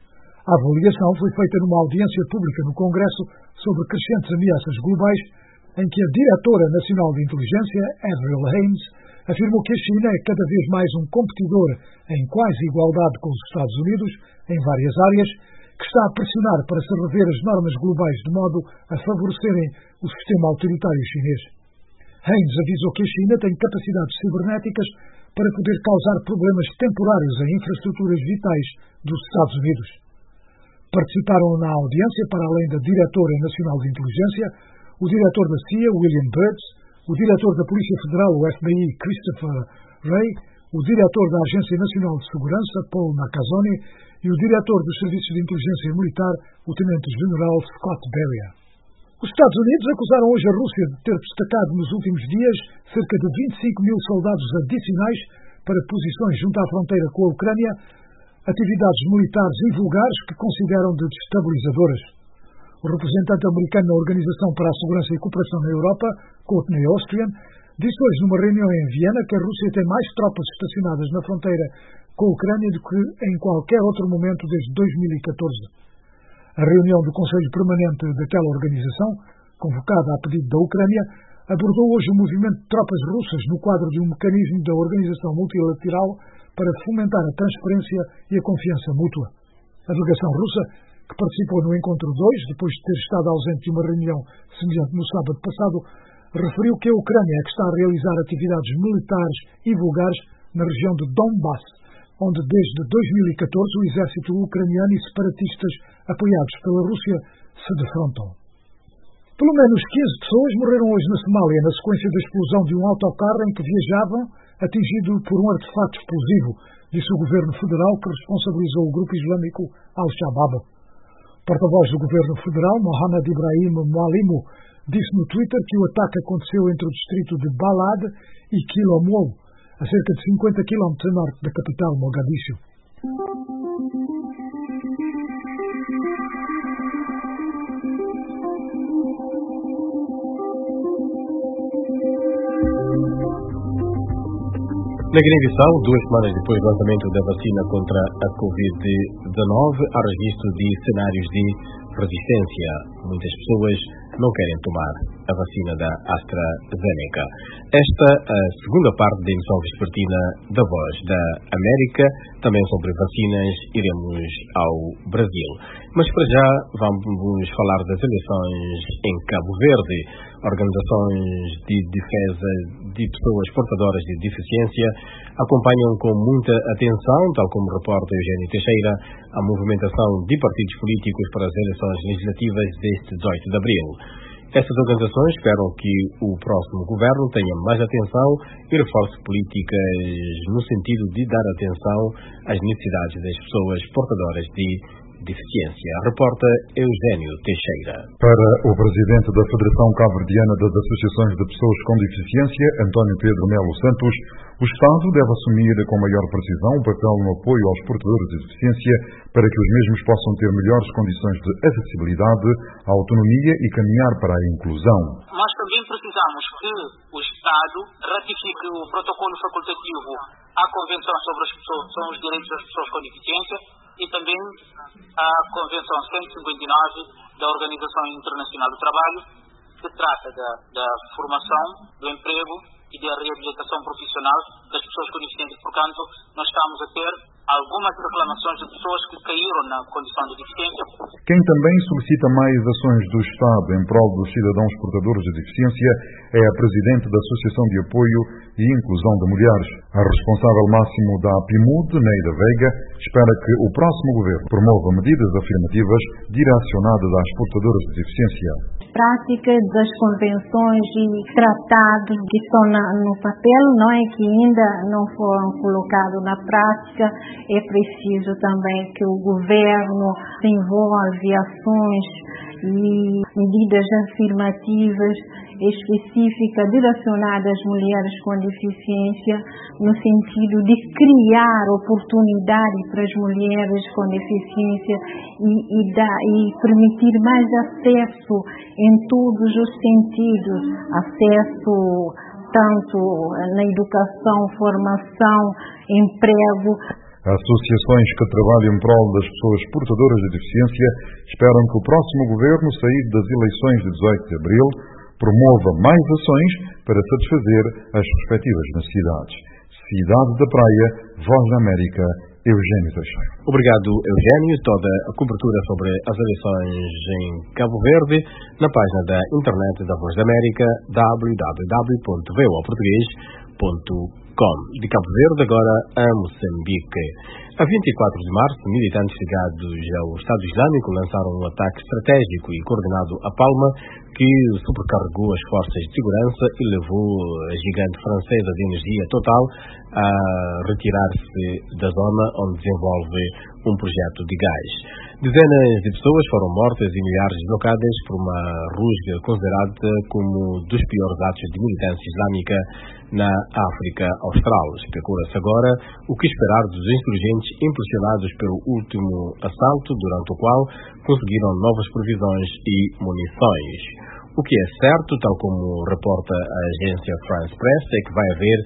A avaliação foi feita numa audiência pública no Congresso sobre crescentes ameaças globais, em que a diretora nacional de inteligência, Avril Haines, afirmou que a China é cada vez mais um competidor em quase igualdade com os Estados Unidos em várias áreas, que está a pressionar para se rever as normas globais de modo a favorecerem o sistema autoritário chinês. Haines avisou que a China tem capacidades cibernéticas para poder causar problemas temporários em infraestruturas vitais dos Estados Unidos. Participaram na audiência, para além da diretora nacional de inteligência, o diretor da C I A, William Burns, o diretor da Polícia Federal, o F B I, Christopher Wray, o diretor da Agência Nacional de Segurança, Paul Nakasone, e o diretor dos Serviços de Inteligência Militar, o tenente-general Scott Beria. Os Estados Unidos acusaram hoje a Rússia de ter destacado nos últimos dias cerca de vinte e cinco mil soldados adicionais para posições junto à fronteira com a Ucrânia, atividades militares invulgares que consideram de destabilizadoras. O representante americano na Organização para a Segurança e Cooperação na Europa, Courtney Austrian, disse hoje numa reunião em Viena que a Rússia tem mais tropas estacionadas na fronteira com a Ucrânia do que em qualquer outro momento desde dois mil e catorze. A reunião do Conselho Permanente daquela organização, convocada a pedido da Ucrânia, abordou hoje o movimento de tropas russas no quadro de um mecanismo da Organização Multilateral para fomentar a transparência e a confiança mútua. A delegação russa, que participou no encontro dois, depois de ter estado ausente de uma reunião semelhante no sábado passado, referiu que a Ucrânia é que está a realizar atividades militares e vulgares na região de Donbass, onde desde dois mil e catorze o exército ucraniano e separatistas apoiados pela Rússia se defrontam. Pelo menos quinze pessoas morreram hoje na Somália na sequência da explosão de um autocarro em que viajavam, atingido por um artefato explosivo, disse o governo federal, que responsabilizou o grupo islâmico Al-Shabaab. O porta-voz do governo federal, Mohamed Ibrahim Mualimu, disse no Twitter que o ataque aconteceu entre o distrito de Balad e Quilomou, a cerca de cinquenta quilómetros a norte da capital, Mogadishu. Na Guiné-Bissau, duas semanas depois do lançamento da vacina contra a covid dezenove, há registro de cenários de resistência. Muitas pessoas não querem tomar a vacina da AstraZeneca. Esta é a segunda parte da emissão vespertina da Voz da América, também sobre vacinas, iremos ao Brasil. Mas para já vamos falar das eleições em Cabo Verde. Organizações de defesa de pessoas portadoras de deficiência acompanham com muita atenção, tal como reporta Eugênio Teixeira, a movimentação de partidos políticos para as eleições legislativas deste dezoito de abril. Estas organizações esperam que o próximo governo tenha mais atenção e reforce políticas no sentido de dar atenção às necessidades das pessoas portadoras de deficiência. Reporta Eugênio Teixeira. Para o presidente da Federação Cabo-Verdiana das Associações de Pessoas com Deficiência, António Pedro Melo Santos, o Estado deve assumir com maior precisão o papel no apoio aos portadores de deficiência para que os mesmos possam ter melhores condições de acessibilidade, autonomia e caminhar para a inclusão. Nós também precisamos que o Estado ratifique o protocolo facultativo à Convenção sobre as pessoas, são os direitos das pessoas com deficiência e também à Convenção cento e cinquenta e nove da Organização Internacional do Trabalho, que trata da, da formação, do emprego e da reabilitação profissional das pessoas com deficiência. Portanto, nós estamos a ter algumas reclamações de pessoas que caíram na condição de deficiência. Quem também solicita mais ações do Estado em prol dos cidadãos portadores de deficiência é a presidente da Associação de Apoio e Inclusão de Mulheres. A responsável máximo da APIMUD, Neida Veiga, espera que o próximo governo promova medidas afirmativas direcionadas às portadoras de deficiência. Prática das convenções e tratados que estão na, no papel, não é, que ainda não foram colocados na prática. É preciso também que o governo desenvolva ações e medidas afirmativas específicas direcionadas às mulheres com deficiência, no sentido de criar oportunidades para as mulheres com deficiência e, e, da, e permitir mais acesso em todos os sentidos, acesso tanto na educação, formação, emprego. Associações que trabalham em prol das pessoas portadoras de deficiência esperam que o próximo governo, saído das eleições de dezoito de abril, promova mais ações para satisfazer as respectivas necessidades. Cidade da Praia, Voz da América, Eugênio Teixeira. Obrigado, Eugênio. Toda a cobertura sobre as eleições em Cabo Verde na página da internet da Voz da América, w w w ponto v o a português ponto com. De Cabo Verde agora a Moçambique. A vinte e quatro de março, militantes ligados ao Estado Islâmico lançaram um ataque estratégico e coordenado a Palma que supercarregou as forças de segurança e levou a gigante francesa de energia Total a retirar-se da zona onde desenvolve um projeto de gás. Dezenas de pessoas foram mortas e milhares deslocadas por uma rusga considerada como dos piores atos de militância islâmica na África Austral. Especula-se agora o que esperar dos insurgentes impressionados pelo último assalto, durante o qual conseguiram novas provisões e munições. O que é certo, tal como reporta a agência France Press, é que vai haver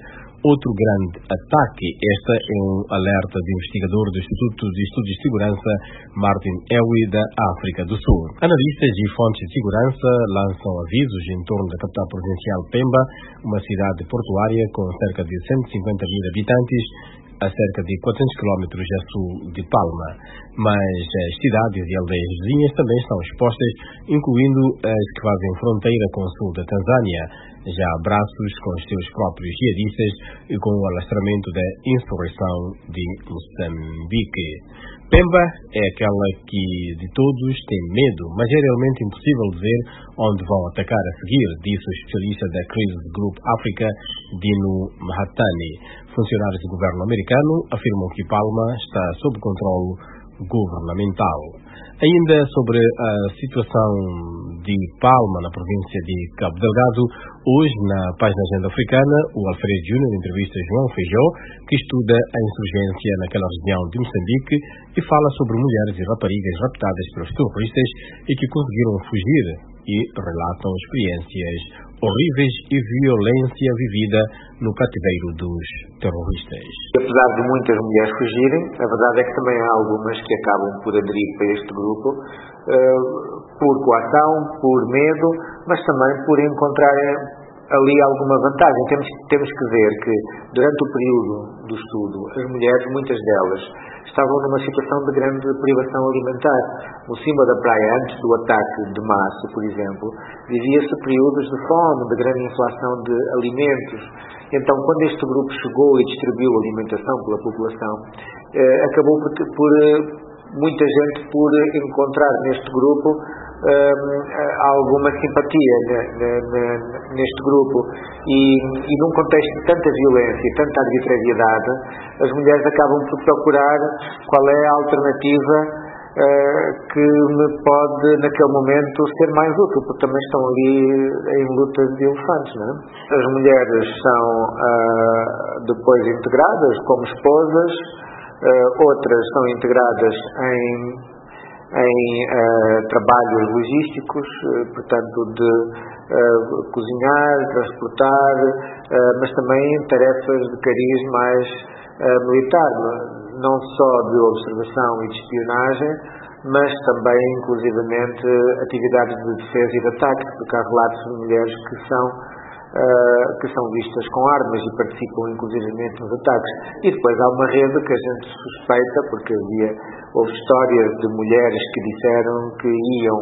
outro grande ataque. Este é um alerta do investigador do Instituto de Estudos de Segurança, Martin Ewi, da África do Sul. Analistas e fontes de segurança lançam avisos em torno da capital provincial Pemba, uma cidade portuária com cerca de cento e cinquenta mil habitantes, a cerca de quatrocentos quilómetros a sul de Palma. Mas as cidades e aldeias vizinhas também estão expostas, incluindo as que fazem fronteira com o sul da Tanzânia, já a braços com os seus próprios jihadistas e com o alastramento da insurreição de Moçambique. Pemba é aquela que de todos tem medo, mas é realmente impossível dizer onde vão atacar a seguir, disse o especialista da Crisis Group África, Dino Mahatani. Funcionários do governo americano afirmam que Palma está sob controle governamental. Ainda sobre a situação de Palma, na província de Cabo Delgado, hoje na página Agenda Africana, o Alfredo Júnior entrevista João Feijó, que estuda a insurgência naquela região de Moçambique e fala sobre mulheres e raparigas raptadas pelos terroristas e que conseguiram fugir e relatam experiências horríveis e violência vivida no cativeiro dos terroristas. Apesar de muitas mulheres fugirem, a verdade é que também há algumas que acabam por aderir para este grupo uh, por coação, por medo, mas também por encontrarem ali alguma vantagem. Temos, temos que ver que durante o período do estudo, as mulheres, muitas delas, estavam numa situação de grande privação alimentar. No cima da praia, antes do ataque de massa, por exemplo, vivia-se períodos de fome, de grande inflação de alimentos. Então, quando este grupo chegou e distribuiu alimentação pela população, eh, acabou por, por muita gente por encontrar neste grupo eh, alguma simpatia ne, ne, ne, neste grupo. E, e num contexto de tanta violência e tanta arbitrariedade, as mulheres acabam por procurar qual é a alternativa uh, que me pode, naquele momento, ser mais útil, porque também estão ali em lutas de elefantes, não é? As mulheres são uh, depois integradas como esposas, uh, outras são integradas em, em uh, trabalhos logísticos, uh, portanto, de uh, cozinhar, transportar, uh, mas também em tarefas de cariz mais uh, militar, não só de observação e de espionagem, mas também, inclusivamente, atividades de defesa e de ataque, porque há relatos de mulheres que são, uh, que são vistas com armas e participam, inclusivamente, nos ataques. E depois há uma rede que a gente suspeita, porque havia, houve histórias de mulheres que disseram que iam,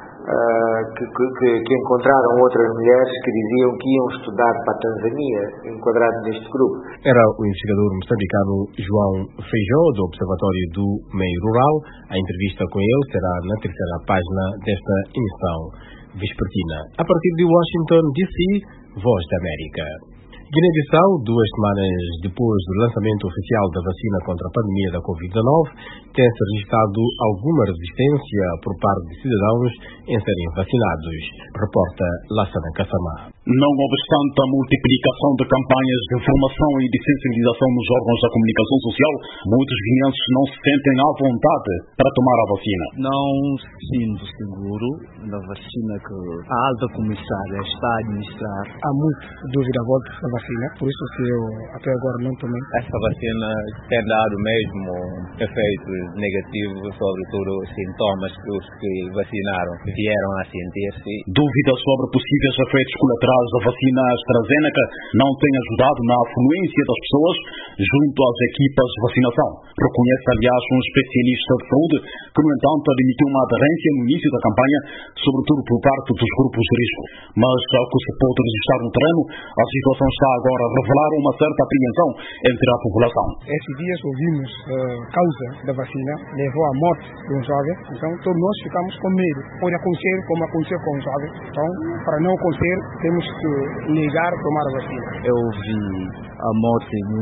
uh, que, que, que encontraram outras mulheres que diziam que iam estudar para a Tanzânia, enquadrado neste grupo. Era o investigador moçambicano João Feijó, do Observatório do Meio Rural. A entrevista com ele será na terceira página desta emissão vespertina. A partir de Washington, D C, Voz da América. Guiné-Bissau, duas semanas depois do lançamento oficial da vacina contra a pandemia da covid dezenove, tem-se registrado alguma resistência por parte de cidadãos em serem vacinados, reporta Lassana Kassamá. Não obstante a multiplicação de campanhas de informação e de sensibilização nos órgãos da comunicação social, muitos guineenses não se sentem à vontade para tomar a vacina. Não sinto seguro da vacina que a alta comissária está a administrar. Há muita dúvida à volta da vacina, por isso que eu até agora não tomei. Essa vacina tem dado mesmo efeitos negativos, sobretudo os sintomas que os que vacinaram vieram a sentir-se. Dúvidas sobre possíveis efeitos colaterais da vacina AstraZeneca não têm ajudado na afluência das pessoas junto às equipas de vacinação. Reconhece, aliás, um especialista de saúde que, no entanto, admitiu uma aderência no início da campanha, sobretudo por parte dos grupos de risco. Mas, ao que se pode registrar no terreno, a situação está agora a revelar uma certa apreensão entre a população. Esses dias ouvimos a uh, causa da vacina levou à morte de um jovem, então todos nós ficamos com medo. Pode acontecer como aconteceu com um jovem. Então, para não acontecer, temos que negar tomar a vacina. Eu vi a morte de um jovem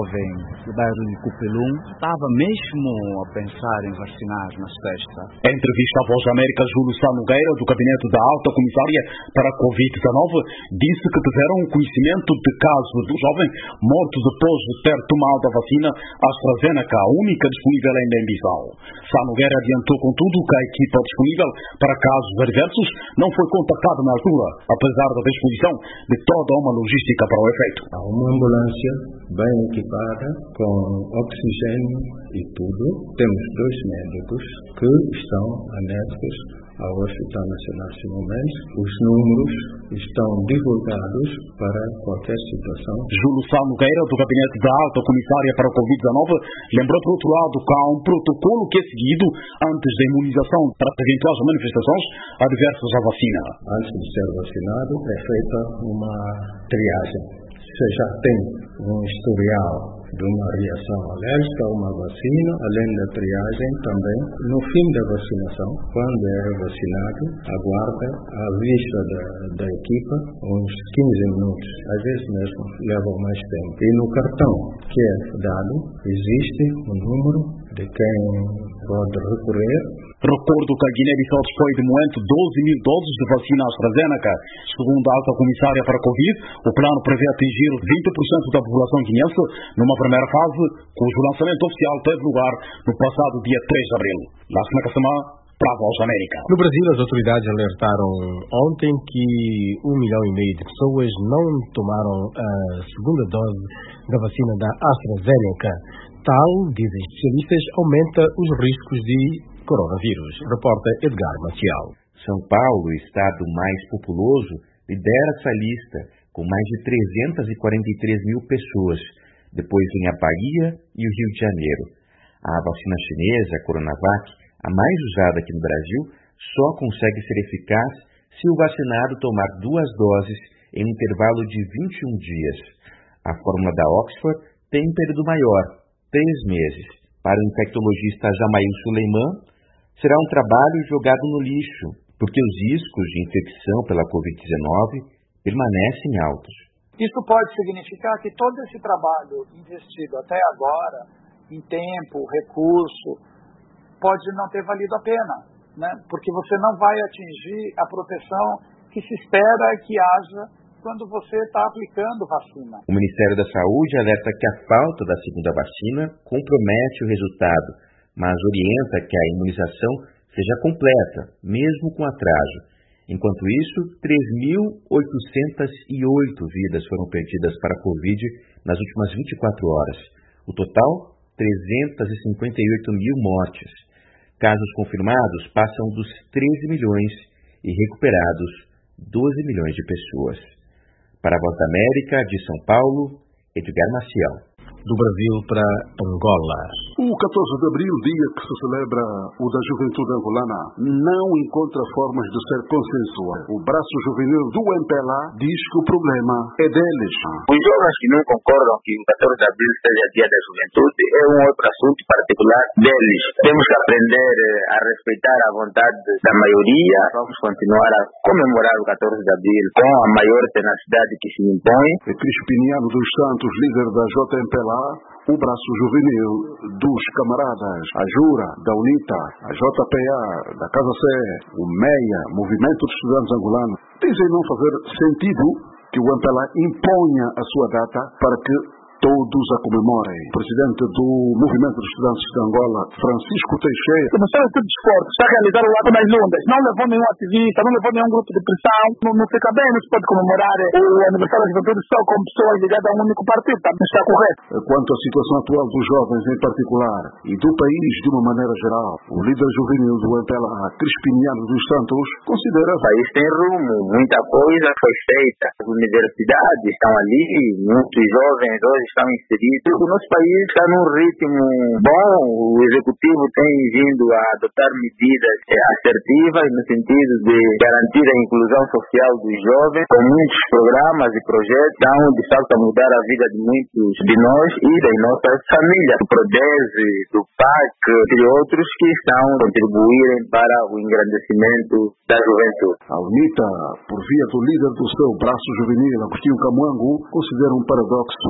jovem do bairro de Cupelum estava mesmo a pensar em vacinar nas festas. Em entrevista à Voz da América, Júlio Sá Nogueira, do gabinete da Alta Comissária para a covid dezenove, disse que tiveram conhecimento de casos do jovem morto depois de ter tomado a vacina AstraZeneca, a única disponível ainda em Bissau. Sá Nogueira adiantou, contudo, que a equipa disponível para casos adversos não foi contactada na altura, apesar da disposição de toda uma logística para o efeito. Há uma ambulância bem equipada, com oxigênio e tudo. Temos dois médicos que estão anexos ao Hospital Nacional neste momento. Os números estão divulgados para qualquer situação. Júlio Sá Nogueira, do gabinete da Alta Comissária para a covid dezenove, lembrou, por outro lado, que há um protocolo que é seguido antes da imunização para eventuais manifestações adversas à vacina. Antes de ser vacinado, é feita uma triagem. Se já tem um historial de uma reação alérgica a uma vacina, além da triagem, também no fim da vacinação, quando é vacinado, aguarda a vista da, da equipa uns quinze minutos, às vezes mesmo levam mais tempo. E no cartão que é dado, existe um número de quem pode recorrer. Recordo que a Guiné-Bissau dispõe de momento doze mil doses de vacina AstraZeneca. Segundo a Alta Comissária para a Covid, o plano prevê atingir vinte por cento da população guinense numa primeira fase, cujo lançamento oficial teve lugar no passado dia três de abril. Lássima Kassamá, para a Voz da América. No Brasil, as autoridades alertaram ontem que um milhão e meio de pessoas não tomaram a segunda dose da vacina da AstraZeneca. Tal, dizem especialistas, aumenta os riscos de coronavírus. Repórter Edgar Maciel. São Paulo, o estado mais populoso, lidera essa lista, com mais de trezentas e quarenta e três mil pessoas. Depois vem a Bahia e o Rio de Janeiro. A vacina chinesa, a Coronavac, a mais usada aqui no Brasil, só consegue ser eficaz se o vacinado tomar duas doses em um intervalo de vinte e um dias. A fórmula da Oxford tem um período maior, três meses. Para o infectologista Jamail Suleiman, será um trabalho jogado no lixo, porque os riscos de infecção pela covid dezenove permanecem altos. Isso pode significar que todo esse trabalho investido até agora, em tempo, recurso, pode não ter valido a pena, né? Porque você não vai atingir a proteção que se espera que haja quando você está aplicando vacina. O Ministério da Saúde alerta que a falta da segunda vacina compromete o resultado, mas orienta que a imunização seja completa, mesmo com atraso. Enquanto isso, três mil oitocentas e oito vidas foram perdidas para a Covid nas últimas vinte e quatro horas. O total, trezentas e cinquenta e oito mil mortes. Casos confirmados passam dos treze milhões e recuperados doze milhões de pessoas. Para a Voz da América, de São Paulo, Edgar Maciel. Do Brasil para Angola. O catorze de abril, dia que se celebra o da juventude angolana, não encontra formas de ser consensual. O braço juvenil do M P L A diz que o problema é deles. Os jovens que não concordam que o catorze de abril seja dia da juventude é um outro assunto particular deles. Temos que aprender a respeitar a vontade da maioria. Vamos continuar a comemorar o catorze de abril com a maior tenacidade que se impõe. É Crispiniano dos Santos, líder da J M P L A, o braço juvenil dos camaradas, a Jura, da UNITA, a J P A, da Casa C, o MEIA, Movimento de Estudantes Angolano, dizem não fazer sentido que o M P L A imponha a sua data para que todos a comemorem. O presidente do Movimento de Estudantes de Angola, Francisco Teixeira. O Ministério do Desporto está a realizar o ato das lundas. Não levou nenhum ativista, não levou nenhum grupo de pressão. Não, não fica bem, não se pode comemorar o aniversário da juventude só com pessoas ligadas a um único partido. Não está correto. Quanto à situação atual dos jovens em particular e do país de uma maneira geral, o líder juvenil do M P L A, Crispiniano dos Santos, considera... O país tem rumo, muita coisa foi feita. As universidades estão ali, muitos jovens hoje estão inseridos. O nosso país está num ritmo bom, o executivo tem vindo a adotar medidas assertivas no sentido de garantir a inclusão social dos jovens, com muitos programas e projetos, estão de facto a mudar a vida de muitos de nós e das nossas famílias. O PRODESE, do P A C, entre outros, que estão a contribuírem para o engrandecimento da juventude. A UNITA, por via do líder do seu braço juvenil, Agostinho Camuango, considera um paradoxo. É, quando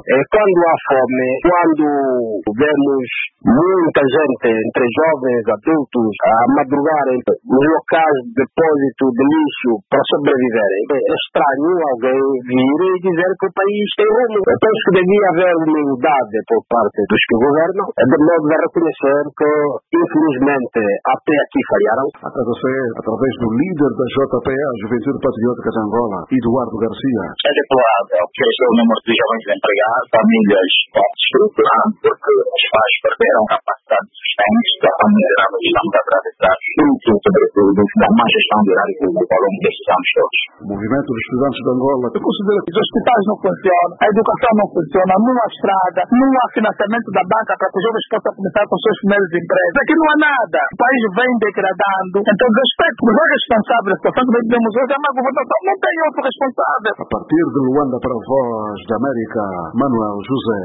quando há fome, quando vemos muita gente, entre jovens, adultos, a madrugarem nos locais de depósito de lixo para sobreviverem, é estranho alguém vir e dizer que o país tem rumo. Eu penso que devia haver humildade por parte dos que governam, de modo a reconhecer que, infelizmente, até aqui falharam. A Casa C, através do líder da J P A, Juventude Patriótica de Angola, Eduardo Garcia. É deplorável que o número de jovens desempregados, famílias pobres, estruturando, porque os pais perderam capacidade de sustento da família grave que estamos a atravessar, fruto, sobretudo, da má gestão do erário público ao longo destes anos todos. O movimento dos estudantes de Angola considera que os hospitais não funcionam, a educação não funciona, não há estrada, não há financiamento da banca para que os jovens possam começar com seus primeiros empregos. Aqui não há nada. O país vem degradando. Então, respeito os responsáveis da situação que nós vivemos hoje, é uma governação, não tem outro responsável. A partir de Luanda para a Voz da América, Manuel José.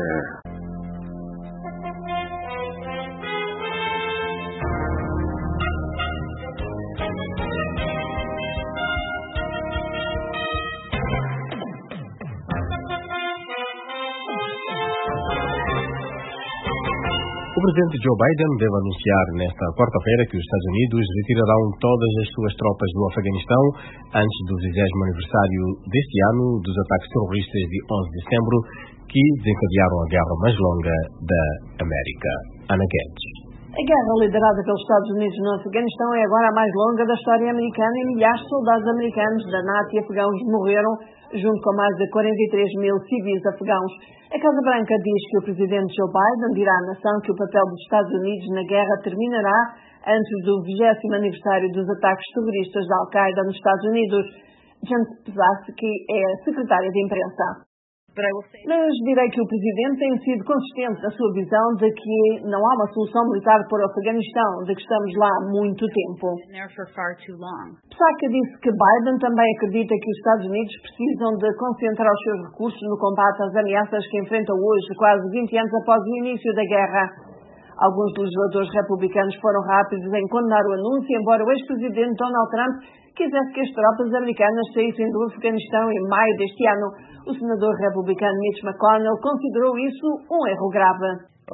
O presidente Joe Biden deve anunciar nesta quarta-feira que os Estados Unidos retirarão todas as suas tropas do Afeganistão antes do vigésimo aniversário deste ano dos ataques terroristas de onze de setembro que desencadearam a guerra mais longa da América. Ana Guedes. A guerra liderada pelos Estados Unidos no Afeganistão é agora a mais longa da história americana e milhares de soldados americanos da NATO e afegãos morreram, junto com mais de quarenta e três mil civis afegãos. A Casa Branca diz que o presidente Joe Biden dirá à nação que o papel dos Estados Unidos na guerra terminará antes do vigésimo aniversário dos ataques terroristas da Al-Qaeda nos Estados Unidos. Jen Psaki é a secretária de imprensa. Mas direi que o Presidente tem sido consistente na sua visão de que não há uma solução militar para o Afeganistão, de que estamos lá há muito tempo. Psaki disse que Biden também acredita que os Estados Unidos precisam de concentrar os seus recursos no combate às ameaças que enfrentam hoje, quase vinte anos após o início da guerra. Alguns legisladores republicanos foram rápidos em condenar o anúncio, embora o ex-presidente Donald Trump quisesse que as tropas americanas saíssem do Afeganistão em maio deste ano. O senador republicano Mitch McConnell considerou isso um erro grave.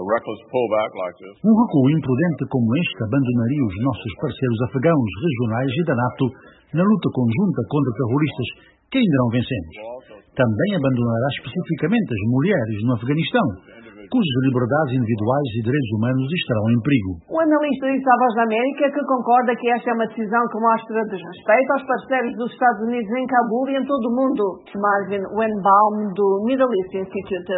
Um recuo imprudente como este abandonaria os nossos parceiros afegãos, regionais e da NATO na luta conjunta contra terroristas que ainda não vencemos. Também abandonará especificamente as mulheres no Afeganistão, cujas liberdades individuais e direitos humanos estarão em perigo. O analista disse à Voz da América que concorda que esta é uma decisão que mostra desrespeito aos parceiros dos Estados Unidos em Cabul e em todo o mundo. Marvin Wenbaum, do Middle East Institute.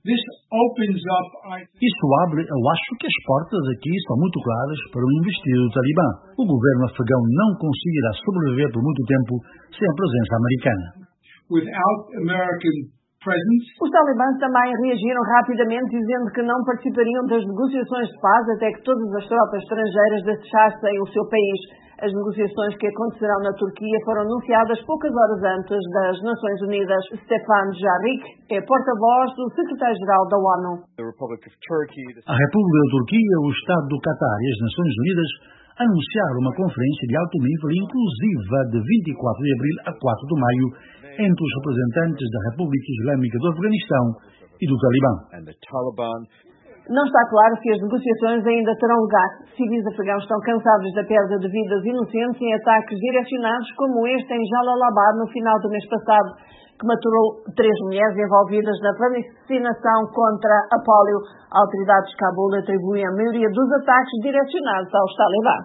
Isso abre, eu acho que as portas aqui são muito claras para o investir do Talibã. O governo afegão não conseguirá sobreviver por muito tempo sem a presença americana. Without American presence. Os talibãs também reagiram rapidamente, dizendo que não participariam das negociações de paz até que todas as tropas estrangeiras deixassem o seu país. As negociações que acontecerão na Turquia foram anunciadas poucas horas antes das Nações Unidas. Stefan Jarric é porta-voz do secretário-geral da ONU. A República da Turquia, o Estado do Catar e as Nações Unidas anunciaram uma conferência de alto nível inclusiva de vinte e quatro de abril a quatro de maio entre os representantes da República Islâmica do Afeganistão e do Talibã. Não está claro se as negociações ainda terão lugar. Civis afegãos estão cansados da perda de vidas inocentes em ataques direcionados como este em Jalalabad no final do mês passado, que matou três mulheres envolvidas na vacinação contra a polio. Autoridades de Cabul atribuem a maioria dos ataques direcionados aos Talibã.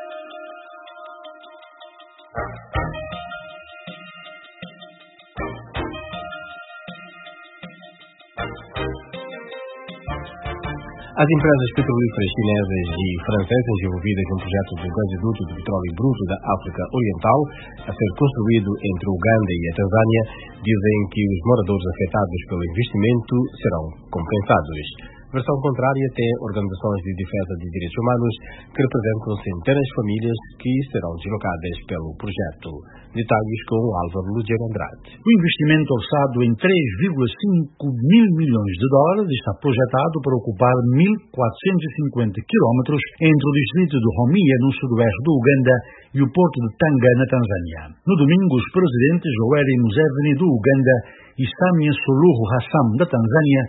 As empresas petrolíferas chinesas e francesas envolvidas num projeto de gasoduto de petróleo bruto da África Oriental a ser construído entre Uganda e a Tanzânia dizem que os moradores afetados pelo investimento serão compensados. Versão contrária tem organizações de defesa de direitos humanos que representam centenas de famílias que serão deslocadas pelo projeto. Detalhes com Álvaro Lugero Andrade. O investimento orçado em três vírgula cinco mil milhões de dólares está projetado para ocupar mil quatrocentos e cinquenta quilómetros entre o distrito de Romia, no sudoeste do Uganda, e o porto de Tanga, na Tanzânia. No domingo, os presidentes Yoweri Museveni, do Uganda, e Samia Suluhu Hassan, da Tanzânia,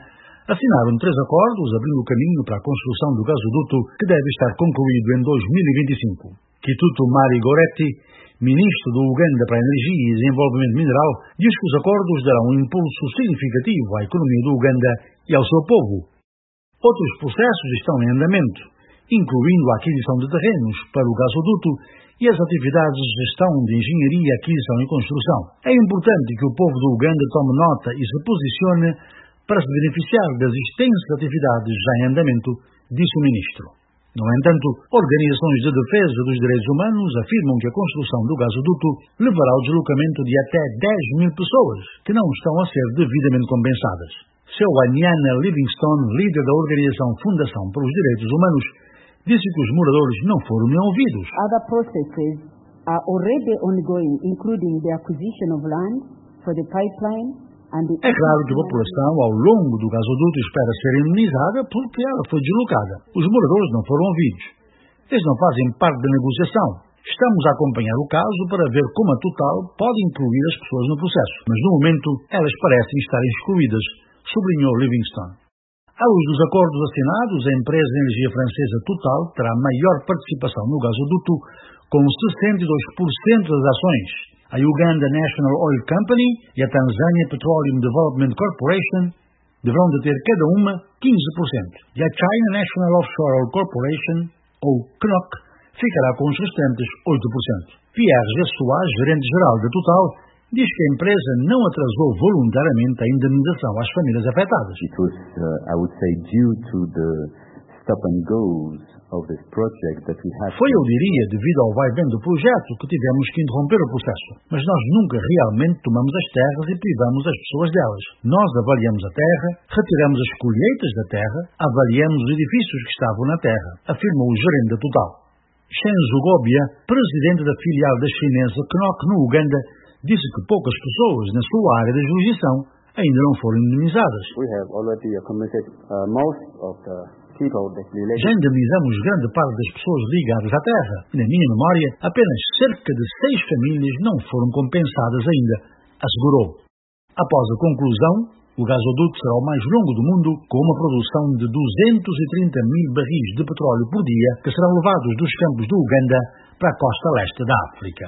assinaram três acordos abrindo o caminho para a construção do gasoduto que deve estar concluído em dois mil e vinte e cinco. Kitutu Mari Goretti, ministro do Uganda para a Energia e Desenvolvimento Mineral, diz que os acordos darão um impulso significativo à economia do Uganda e ao seu povo. Outros processos estão em andamento, incluindo a aquisição de terrenos para o gasoduto e as atividades de gestão de engenharia, aquisição e construção. É importante que o povo do Uganda tome nota e se posicione para se beneficiar das extensas atividades já em andamento, disse o ministro. No entanto, organizações de defesa dos direitos humanos afirmam que a construção do gasoduto levará ao deslocamento de até dez mil pessoas, que não estão a ser devidamente compensadas. Seu Anyana Livingstone, líder da organização Fundação para os Direitos Humanos, disse que os moradores não foram nem ouvidos. Other processes are already ongoing, including the acquisition of land for the pipeline. É claro que a população, ao longo do gasoduto, espera ser indemnizada porque ela foi deslocada. Os moradores não foram ouvidos. Eles não fazem parte da negociação. Estamos a acompanhar o caso para ver como a Total pode incluir as pessoas no processo. Mas, no momento, elas parecem estar excluídas, sublinhou Livingstone. À luz dos acordos assinados, a empresa de energia francesa Total terá maior participação no gasoduto, com sessenta e dois por cento das ações. A Uganda National Oil Company e a Tanzania Petroleum Development Corporation deverão deter cada uma quinze por cento. E a China National Offshore Oil Corporation, ou C N O C, ficará com os restantes oito por cento. Pierre Gessois, gerente-geral da Total, diz que a empresa não atrasou voluntariamente a indemnização às famílias afetadas. It was, uh, I would say, due to the stop and goes of this project that we had. Foi, eu diria, devido ao vai-vem do projeto que tivemos que interromper o processo. Mas nós nunca realmente tomamos as terras e privamos as pessoas delas. Nós avaliamos a terra, retiramos as colheitas da terra, avaliamos os edifícios que estavam na terra, afirmou o gerente da Total. Shenzo Gobia, presidente da filial da chinesa C N O C no Uganda, disse que poucas pessoas na sua área de jurisdição ainda não foram indemnizadas. We have already committed uh, most of the people that related. Já indemnizamos grande parte das pessoas ligadas à terra. E, na minha memória, apenas cerca de seis famílias não foram compensadas ainda, assegurou. Após a conclusão, o gasoduto será o mais longo do mundo, com uma produção de duzentos e trinta mil barris de petróleo por dia, que serão levados dos campos do Uganda para a costa leste da África.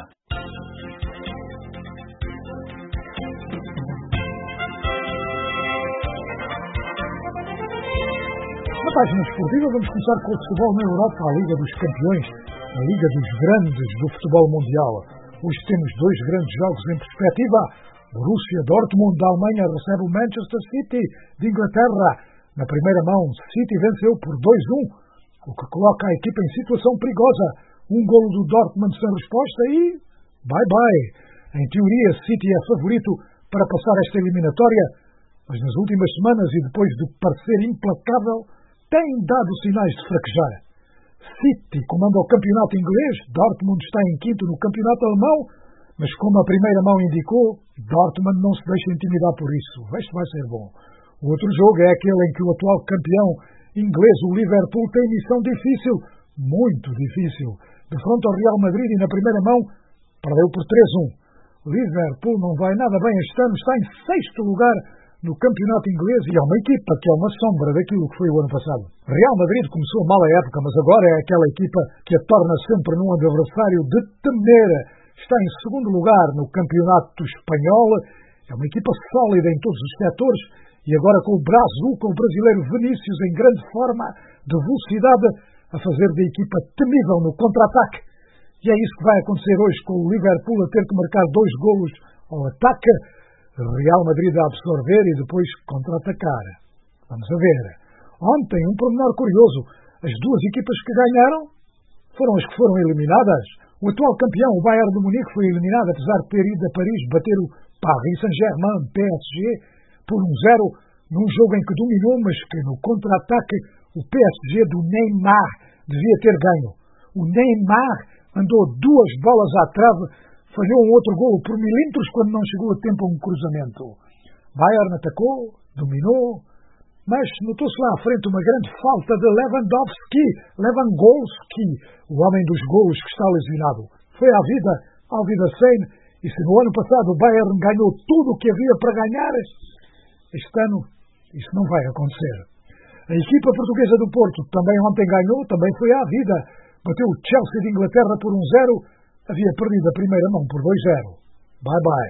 Na página esportiva vamos começar com o futebol na Europa, a Liga dos Campeões, a Liga dos Grandes do futebol mundial. Hoje temos dois grandes jogos em perspectiva. Borussia Dortmund da Alemanha recebe o Manchester City de Inglaterra. Na primeira mão, City venceu por dois a um, o que coloca a equipa em situação perigosa. Um golo do Dortmund sem resposta e bye-bye. Em teoria, City é favorito para passar esta eliminatória, mas nas últimas semanas e depois de parecer implacável, tem dado sinais de fraquejar. City comanda o campeonato inglês, Dortmund está em quinto no campeonato alemão, mas como a primeira mão indicou, Dortmund não se deixa intimidar por isso. Este vai ser bom. O outro jogo é aquele em que o atual campeão inglês, o Liverpool, tem missão difícil, muito difícil. De frente ao Real Madrid e na primeira mão, perdeu por três a um. Liverpool não vai nada bem este ano, está em sexto lugar no campeonato inglês e é uma equipa que é uma sombra daquilo que foi o ano passado. Real Madrid começou mal a época, mas agora é aquela equipa que a torna sempre num adversário de temer. Está em segundo lugar no campeonato espanhol, é uma equipa sólida em todos os setores e agora com o Brasil, com o brasileiro Vinícius em grande forma, de velocidade, a fazer de equipa temível no contra-ataque. E é isso que vai acontecer hoje com o Liverpool a ter que marcar dois golos ao ataque, Real Madrid a absorver e depois contra-atacar. Vamos a ver. Ontem, um pormenor curioso, as duas equipas que ganharam foram as que foram eliminadas. O atual campeão, o Bayern de Munique, foi eliminado, apesar de ter ido a Paris bater o Paris Saint-Germain, P S G, por um zero, num jogo em que dominou, mas que no contra-ataque o P S G do Neymar devia ter ganho. O Neymar andou duas bolas à trave, falhou um outro golo por milímetros quando não chegou a tempo a um cruzamento. Bayern atacou, dominou, mas notou-se lá à frente uma grande falta de Lewandowski, Lewandowski, o homem dos golos que está lesionado. Foi à vida, ao vida sem, e se no ano passado o Bayern ganhou tudo o que havia para ganhar, este ano Isso não vai acontecer. A equipa portuguesa do Porto também ontem ganhou, também foi à vida. Bateu o Chelsea de Inglaterra por um zero. Havia perdido a primeira mão por dois zero. Bye bye.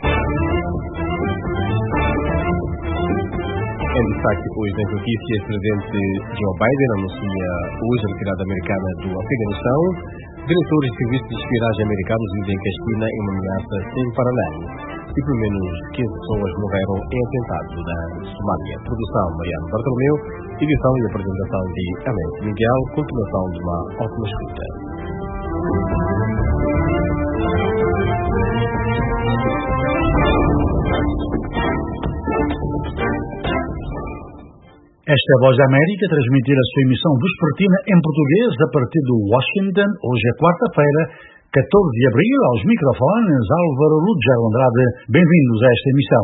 Em destaque hoje nas notícias, o presidente Joe Biden anuncia hoje a retirada americana do Afeganistão. Diretores de serviços de espionagem americanos dizem que a China é uma ameaça sem paralelo. E pelo menos quinze pessoas morreram em atentado na Somália. Produção Mariano Bartolomeu, edição e apresentação de Américo Miguel, continuação de uma ótima escuta. Esta é a Voz da América, a transmitir a sua emissão vespertina em português a partir de Washington. Hoje é quarta-feira, catorze de abril, aos microfones, Álvaro Lúger Andrade. Bem-vindos a esta emissão.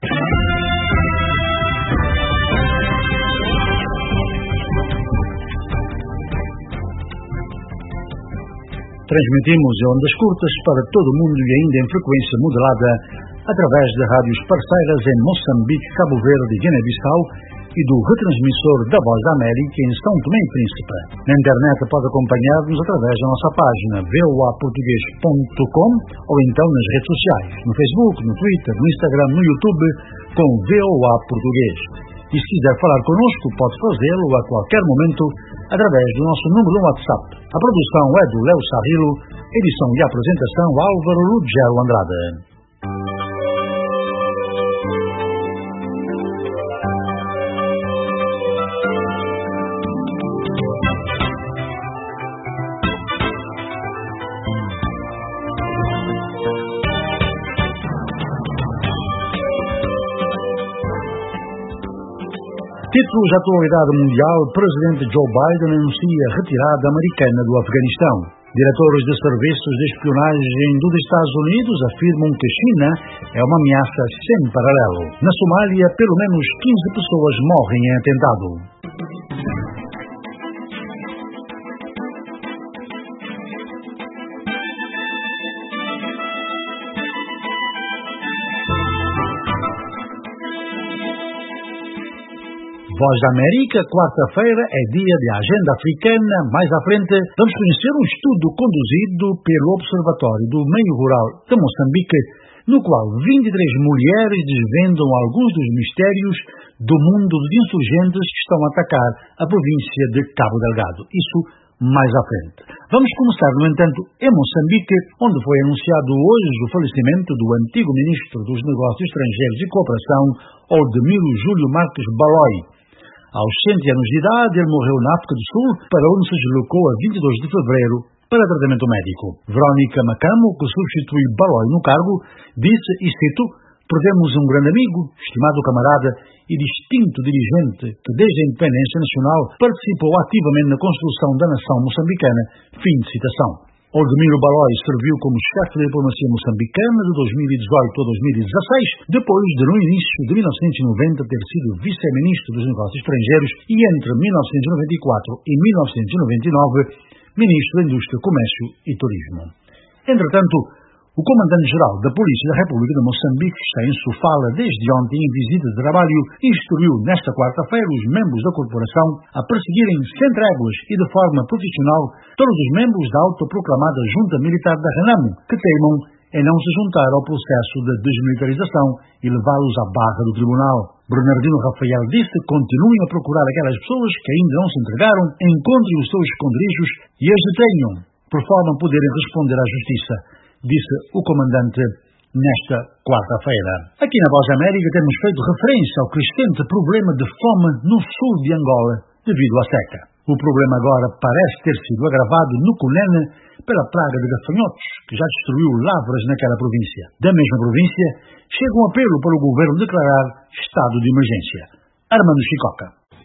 Transmitimos em ondas curtas para todo o mundo e ainda em frequência modulada através de rádios parceiras em Moçambique, Cabo Verde e Guiné-Bissau e do retransmissor da Voz da América em São Tomé e Príncipe. Na internet pode acompanhar-nos através da nossa página v o a português ponto com ou então nas redes sociais, no Facebook, no Twitter, no Instagram, no YouTube, com V O A Português. E se quiser falar connosco, pode fazê-lo a qualquer momento através do nosso número no WhatsApp. A produção é do Léo Sarrilo, edição e apresentação Álvaro Lúger Andrade. Títulos de atualidade mundial, o presidente Joe Biden anuncia a retirada americana do Afeganistão. Diretores de serviços de espionagem dos Estados Unidos afirmam que a China é uma ameaça sem paralelo. Na Somália, pelo menos quinze pessoas morrem em atentado. Voz da América, quarta-feira é dia de agenda africana. Mais à frente, vamos conhecer um estudo conduzido pelo Observatório do Meio Rural de Moçambique, no qual vinte e três mulheres desvendam alguns dos mistérios do mundo dos insurgentes que estão a atacar a província de Cabo Delgado. Isso mais à frente. Vamos começar, no entanto, em Moçambique, onde foi anunciado hoje o falecimento do antigo ministro dos Negócios Estrangeiros e Cooperação, Odemiro Júlio Marques Baloi. Aos cem anos de idade, ele morreu na África do Sul, para onde se deslocou a vinte e dois de fevereiro para tratamento médico. Verónica Macamo, que substitui Baloi no cargo, disse, e cito, "Perdemos um grande amigo, estimado camarada e distinto dirigente que desde a independência nacional participou ativamente na construção da nação moçambicana." Fim de citação. Odemiro Baloi serviu como chefe da diplomacia moçambicana de dois mil e dezoito a dois mil e dezasseis, depois de, no início de mil novecentos e noventa, ter sido vice-ministro dos Negócios Estrangeiros e, entre mil novecentos e noventa e quatro e mil novecentos e noventa e nove, ministro da Indústria, Comércio e Turismo. Entretanto, o comandante-geral da Polícia da República de Moçambique, que está em Sofala desde ontem em visita de trabalho, instruiu nesta quarta-feira os membros da corporação a perseguirem sem tréguas e de forma profissional todos os membros da autoproclamada Junta Militar da Renamo, que teimam em não se juntar ao processo de desmilitarização e levá-los à barra do tribunal. Bernardino Rafael disse que continuem a procurar aquelas pessoas que ainda não se entregaram, encontrem os seus esconderijos e as detenham, por forma a poderem responder à justiça, disse o comandante nesta quarta-feira. Aqui na Voz da América temos feito referência ao crescente problema de fome no sul de Angola devido à seca. O problema agora parece ter sido agravado no Cunene pela praga de gafanhotos, que já destruiu lavras naquela província. Da mesma província, chega um apelo para o governo declarar estado de emergência. Armando Chicoca.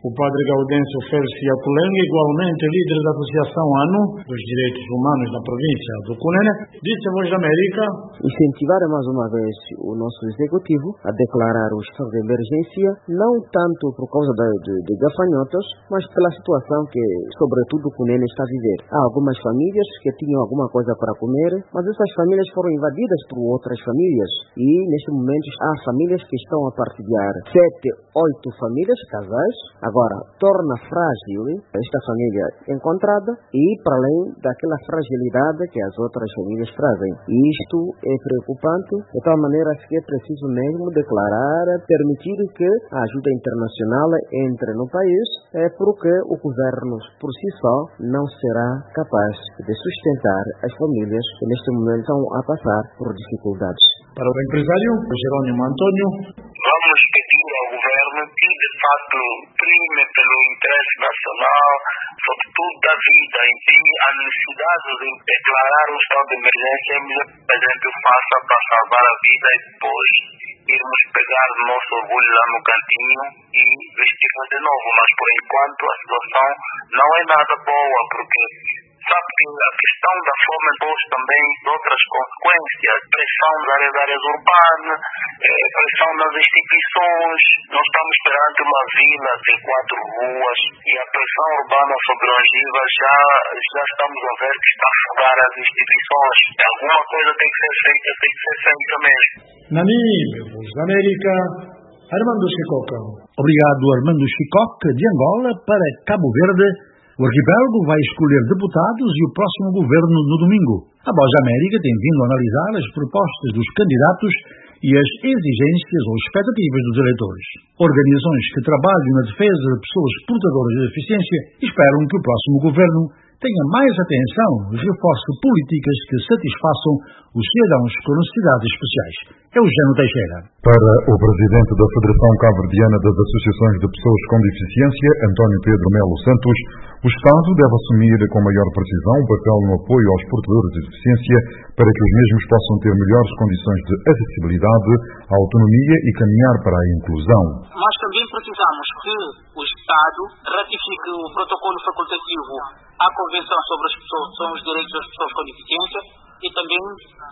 O padre Gaudêncio Félix Kulenga, igualmente líder da Associação ANU dos Direitos Humanos na província do Cunene, disse à Voz da América: incentivar mais uma vez o nosso executivo a declarar o estado de emergência, não tanto por causa de, de, de gafanhotos, mas pela situação que, sobretudo, o Cunene está a viver. Há algumas famílias que tinham alguma coisa para comer, mas essas famílias foram invadidas por outras famílias e, neste momento, há famílias que estão a partilhar sete, oito famílias, casais. Agora, torna frágil esta família encontrada e, para além daquela fragilidade que as outras famílias trazem. E isto é preocupante, de tal maneira que é preciso mesmo declarar, permitir que a ajuda internacional entre no país, é porque o governo, por si só, não será capaz de sustentar as famílias que neste momento estão a passar por dificuldades. Para o empresário Jerônimo Antônio, vamos pedir ao governo que, de fato, prime pelo interesse nacional, sobretudo da vida, em que a necessidade de declarar um estado de emergência é melhor que a gente faça para salvar a vida e depois irmos pegar o nosso orgulho lá no cantinho e vestirmos de novo. Mas, por enquanto, a situação não é nada boa, porque sabe que a questão da fome trouxe também outras consequências, pressão das áreas urbanas, eh, pressão nas instituições. Nós estamos perante uma vila de quatro ruas e a pressão urbana sobre Ongiva já, já estamos a ver que está a afogar as instituições. Alguma coisa tem que ser feita, tem que ser feita mesmo. Namíbia, Voz da América, Armando Chicoca. Obrigado, Armando Chicoca, de Angola para Cabo Verde. O arquipélago vai escolher deputados e o próximo governo no domingo. A Voz da América tem vindo a analisar as propostas dos candidatos e as exigências ou expectativas dos eleitores. Organizações que trabalham na defesa de pessoas portadoras de deficiência esperam que o próximo governo tenha mais atenção e reforce políticas que satisfaçam os cidadãos com necessidades especiais. Eugênio Teixeira. Para o presidente da Federação Cabo-Verdiana das Associações de Pessoas com Deficiência, António Pedro Melo Santos, o Estado deve assumir com maior precisão o papel no apoio aos portadores de deficiência para que os mesmos possam ter melhores condições de acessibilidade, autonomia e caminhar para a inclusão. Nós também precisamos que o Estado ratifique o protocolo facultativo à Convenção sobre as pessoas, são os direitos das pessoas com deficiência e também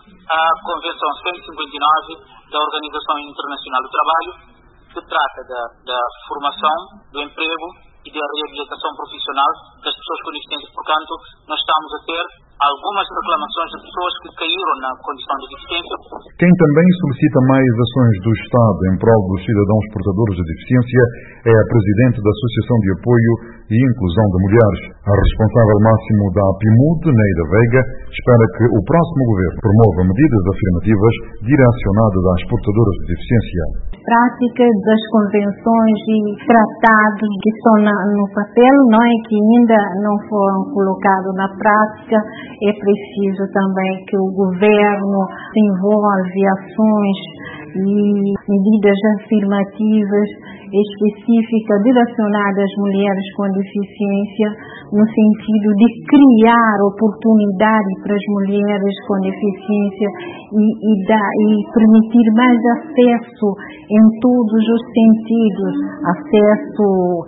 a Convenção cento e cinquenta e nove da Organização Internacional do Trabalho, que trata da, da formação, do emprego e da reabilitação profissional das pessoas com deficiência. Portanto, nós estamos a ter algumas reclamações de pessoas que caíram na condição de deficiência. Quem também solicita mais ações do Estado em prol dos cidadãos portadores de deficiência é a presidente da Associação de Apoio e Inclusão de Mulheres. A responsável máximo da APIMUD, Neida Veiga, espera que o próximo governo promova medidas afirmativas direcionadas às portadoras de deficiência. Prática das convenções e tratados que estão na, no papel, não é, que ainda não foram colocados na prática. É preciso também que o governo desenvolva ações e medidas afirmativas específicas direcionadas às mulheres com deficiência, no sentido de criar oportunidade para as mulheres com deficiência e, e, da, e permitir mais acesso em todos os sentidos, acesso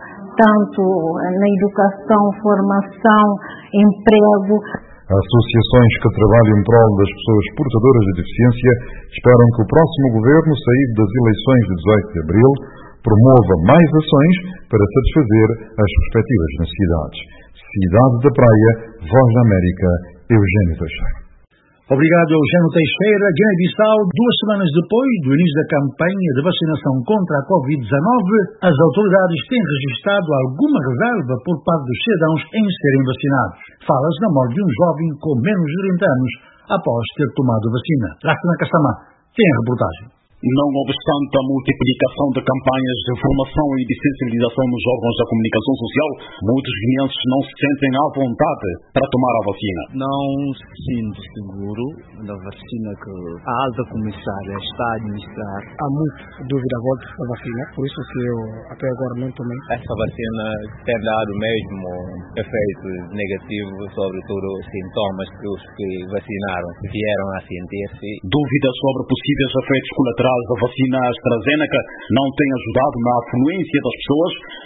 tanto na educação, formação, emprego. Associações que trabalham em prol das pessoas portadoras de deficiência esperam que o próximo governo, saído das eleições de dezoito de abril, promova mais ações para satisfazer as respectivas necessidades. Cidade da Praia, Voz da América, Eugênio Teixeira. Obrigado, Eugênio Teixeira. Guiné-Bissau, duas semanas depois do início da campanha de vacinação contra a covid dezenove, as autoridades têm registrado alguma reserva por parte dos cidadãos em serem vacinados. Fala-se na morte de um jovem com menos de trinta anos após ter tomado a vacina. Rastana Kassamá tem a reportagem. Não obstante a multiplicação de campanhas de informação e de sensibilização nos órgãos da comunicação social, muitos guineenses não se sentem à vontade para tomar a vacina. Não se sinto seguro da vacina que a alta comissária está a administrar. Há muita dúvida à volta da vacina, por isso que eu até agora não tomei. Essa vacina tem dado mesmo efeitos negativos, sobretudo sintomas que os que vacinaram vieram a sentir-se. Dúvidas sobre possíveis efeitos colaterais da vacina AstraZeneca não tem ajudado na afluência das pessoas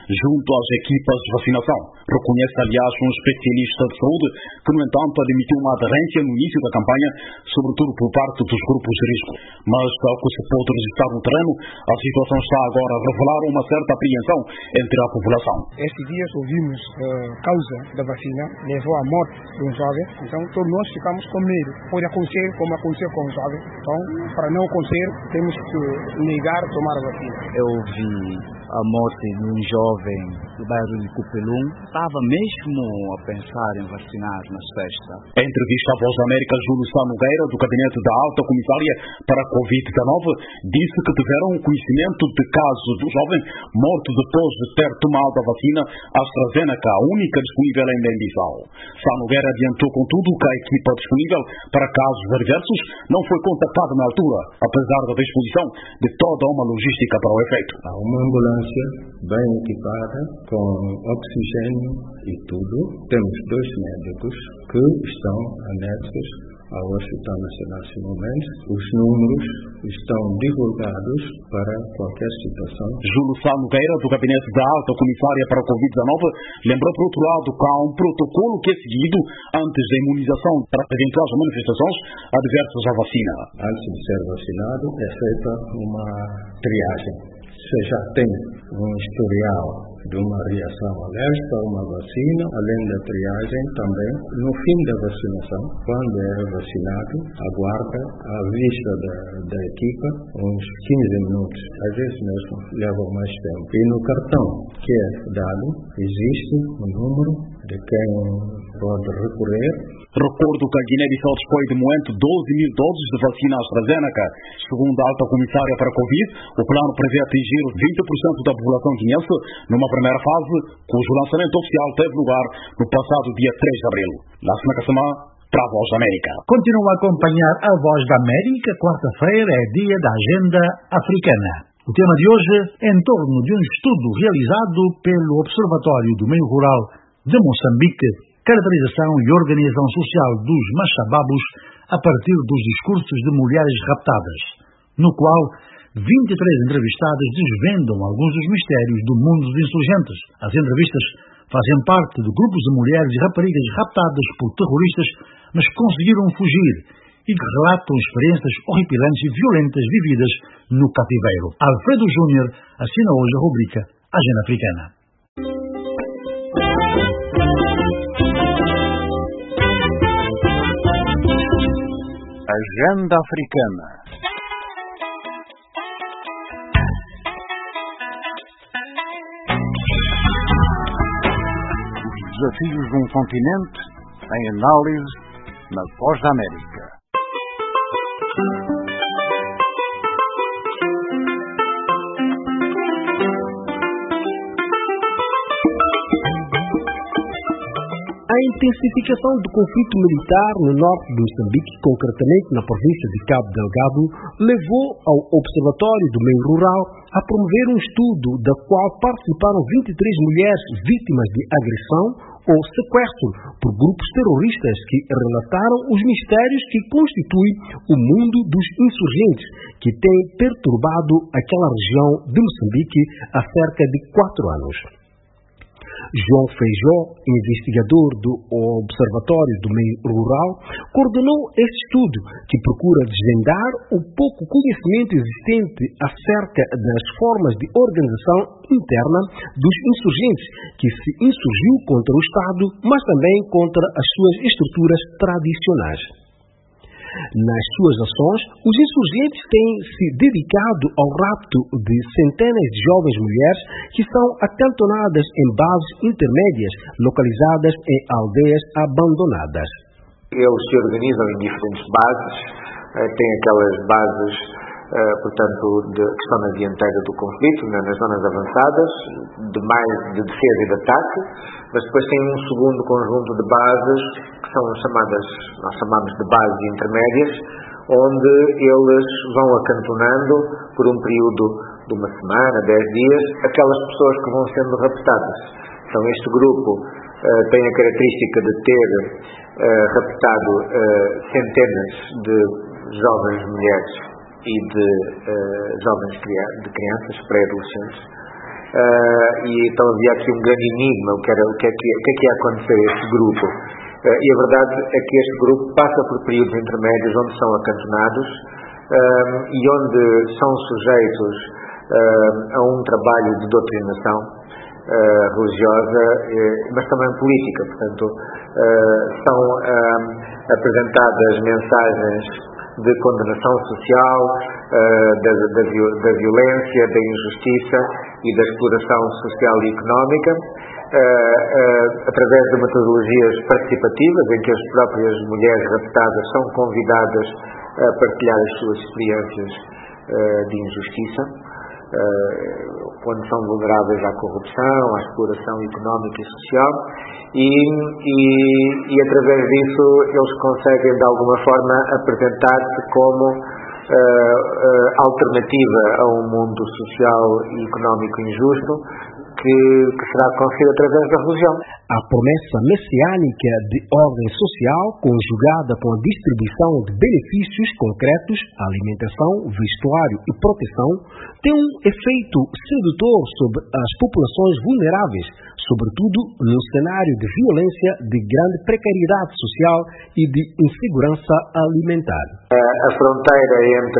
junto às equipas de vacinação. Reconhece, aliás, um especialista de saúde que, no entanto, admitiu uma aderência no início da campanha, sobretudo por parte dos grupos de risco. Mas, ao que se pode registrar no terreno, a situação está agora a revelar uma certa apreensão entre a população. Estes dias ouvimos a uh, causa da vacina levou à morte de um jovem, então todos nós ficamos com medo. Pode acontecer como aconteceu com o jovem, então para não acontecer temos que negar tomar a vacina. Eu vi a morte de um jovem do bairro de Cupelum, estava mesmo a pensar em vacinar na sexta. Em entrevista à Voz da América, Júlio Sá Nogueira, do gabinete da Alta Comissária para a covid dezenove, disse que tiveram conhecimento de casos do jovem morto depois de ter tomado a vacina AstraZeneca, a única disponível em Guiné-Bissau. Sá Nogueira adiantou, contudo, que a equipa disponível para casos adversos não foi contactada na altura, apesar da disposição de toda uma logística para o efeito. Há uma ambulância bem equipada, com oxigênio e tudo. Temos dois médicos que estão anexos ao Hospital Nacional Simão Mendes. Os números estão divulgados para qualquer situação. Júlio Sá Nogueira, do gabinete da Alta Comissária para a covid dezenove, lembrou, por outro lado, que há um protocolo que é seguido antes da imunização para eventuais manifestações adversas à vacina. Antes de ser vacinado, é feita uma triagem. Se já tem um historial de uma reação alérgica a uma vacina, além da triagem, também no fim da vacinação, quando é vacinado, aguarda à vista da, da equipa uns quinze minutos, às vezes mesmo levam mais tempo. E no cartão que é dado, existe um número de quem pode recorrer. Recordo que a Guiné-Bissau dispõe de momento doze mil doses de vacina AstraZeneca. Segundo a Alta Comissária para a Covid, o plano prevê atingir vinte por cento da população guinense numa primeira fase, cujo lançamento oficial teve lugar no passado dia três de abril. Lássima Kassamá, para a Voz da América. Continua a acompanhar a Voz da América. Quarta-feira é dia da Agenda Africana. O tema de hoje é em torno de um estudo realizado pelo Observatório do Meio Rural de Moçambique, caracterização e organização social dos machababos a partir dos discursos de mulheres raptadas, no qual vinte e três entrevistadas desvendam alguns dos mistérios do mundo dos insurgentes. As entrevistas fazem parte de grupos de mulheres e raparigas raptadas por terroristas, mas conseguiram fugir e que relatam experiências horripilantes e violentas vividas no cativeiro. Alfredo Júnior assina hoje a rubrica Agenda Africana. Agenda Africana. Os desafios de um continente em análise na Voz da América. A intensificação do conflito militar no norte de Moçambique, concretamente na província de Cabo Delgado, levou ao Observatório do Meio Rural a promover um estudo da qual participaram vinte e três mulheres vítimas de agressão ou sequestro por grupos terroristas que relataram os mistérios que constituem o mundo dos insurgentes, que tem perturbado aquela região de Moçambique há cerca de quatro anos. João Feijó, investigador do Observatório do Meio Rural, coordenou este estudo que procura desvendar o pouco conhecimento existente acerca das formas de organização interna dos insurgentes, que se insurgiu contra o Estado, mas também contra as suas estruturas tradicionais. Nas suas ações, os insurgentes têm se dedicado ao rapto de centenas de jovens mulheres que são acantonadas em bases intermédias localizadas em aldeias abandonadas. Eles se organizam em diferentes bases, têm aquelas bases, portanto, de, que estão na dianteira do conflito, nas zonas avançadas, de mais de defesa e de ataque, mas depois tem um segundo conjunto de bases que são chamadas, nós chamamos de bases intermédias, onde eles vão acantonando por um período de uma semana, dez dias, aquelas pessoas que vão sendo raptadas. Então este grupo uh, tem a característica de ter uh, raptado uh, centenas de jovens mulheres e de uh, jovens de crianças, pré-adolescentes, uh, e então havia aqui um grande enigma, o que, era, o que, é, que, o que é que ia acontecer a este grupo. Uh, e a verdade é que este grupo passa por períodos intermédios onde são acantonados uh, e onde são sujeitos uh, a um trabalho de doutrinação uh, religiosa, uh, mas também política. Portanto, uh, são uh, apresentadas mensagens de condenação social, uh, da, da, da violência, da injustiça e da exploração social e económica, uh, uh, através de metodologias participativas, em que as próprias mulheres raptadas são convidadas a partilhar as suas experiências uh, de injustiça, uh, quando são vulneráveis à corrupção, à exploração económica e social, e, e, e através disso eles conseguem de alguma forma apresentar-se como uh, uh, alternativa a um mundo social e económico injusto que, que será conseguido através da religião. A promessa messiânica de ordem social, conjugada com a distribuição de benefícios concretos, alimentação, vestuário e proteção, tem um efeito sedutor sobre as populações vulneráveis, sobretudo no cenário de violência, de grande precariedade social e de insegurança alimentar. A fronteira entre,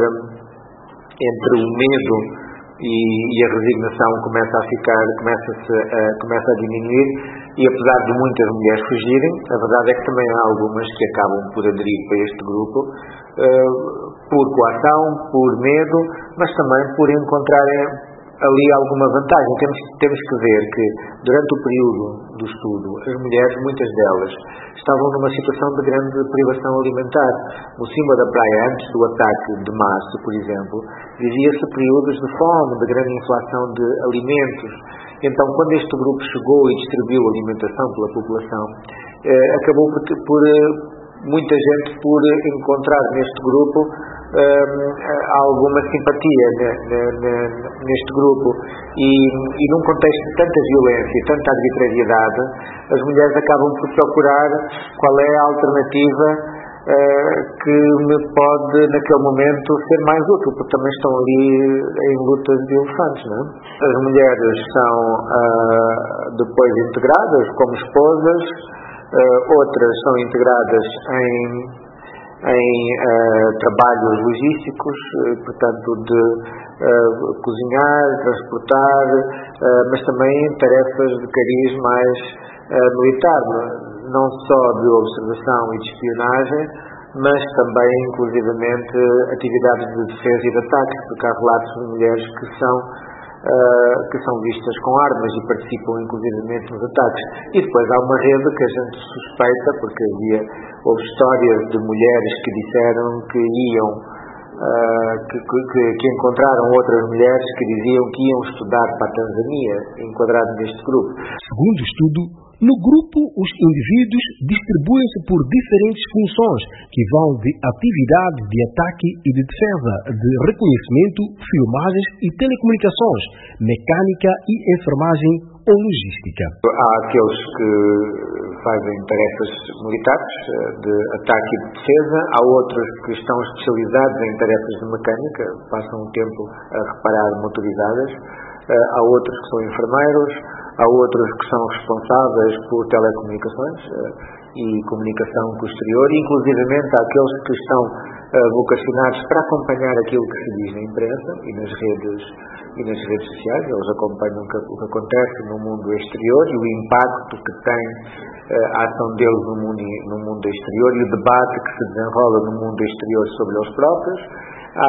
entre o medo e, e a resignação começa a ficar, começa-se a, começa a diminuir, e apesar de muitas mulheres fugirem, a verdade é que também há algumas que acabam por aderir para este grupo, uh, por coação, por medo, mas também por encontrarem ali alguma vantagem. Temos, temos que ver que durante o período do estudo, as mulheres, muitas delas, estavam numa situação de grande privação alimentar. No cima da praia, antes do ataque de março, por exemplo, vivia-se períodos de fome, de grande inflação de alimentos. Então, quando este grupo chegou e distribuiu alimentação pela população, eh, acabou por, por muita gente por encontrar neste grupo um, alguma simpatia ne, ne, ne, neste grupo, e, e num contexto de tanta violência e tanta arbitrariedade, as mulheres acabam por procurar qual é a alternativa uh, que me pode naquele momento ser mais útil, porque também estão ali em lutas de elefantes, não é? As mulheres são uh, depois integradas como esposas. Uh, outras são integradas em, em uh, trabalhos logísticos, uh, portanto de uh, cozinhar, transportar, uh, mas também tarefas de cariz mais uh, militar, não só de observação e de espionagem, mas também inclusivamente atividades de defesa e de ataque, porque há relatos de mulheres que são Uh, que são vistas com armas e participam inclusivamente nos ataques. E depois há uma rede que a gente suspeita, porque havia, houve histórias de mulheres que disseram que iam, uh, que, que, que encontraram outras mulheres que diziam que iam estudar para a Tanzânia, enquadrado neste grupo. Segundo o estudo, no grupo, os indivíduos distribuem-se por diferentes funções, que vão de atividades de ataque e de defesa, de reconhecimento, filmagens e telecomunicações, mecânica e enfermagem ou logística. Há aqueles que fazem tarefas militares de ataque e de defesa, há outros que estão especializados em tarefas de mecânica, passam o tempo a reparar motorizadas, há outros que são enfermeiros, há outros que são responsáveis por telecomunicações uh, e comunicação com o exterior, e inclusivamente há aqueles que estão uh, vocacionados para acompanhar aquilo que se diz na imprensa e nas redes, e nas redes sociais. Eles acompanham o que, o que acontece no mundo exterior e o impacto que tem uh, a ação deles no mundo, no mundo exterior e o debate que se desenrola no mundo exterior sobre eles próprios. Há,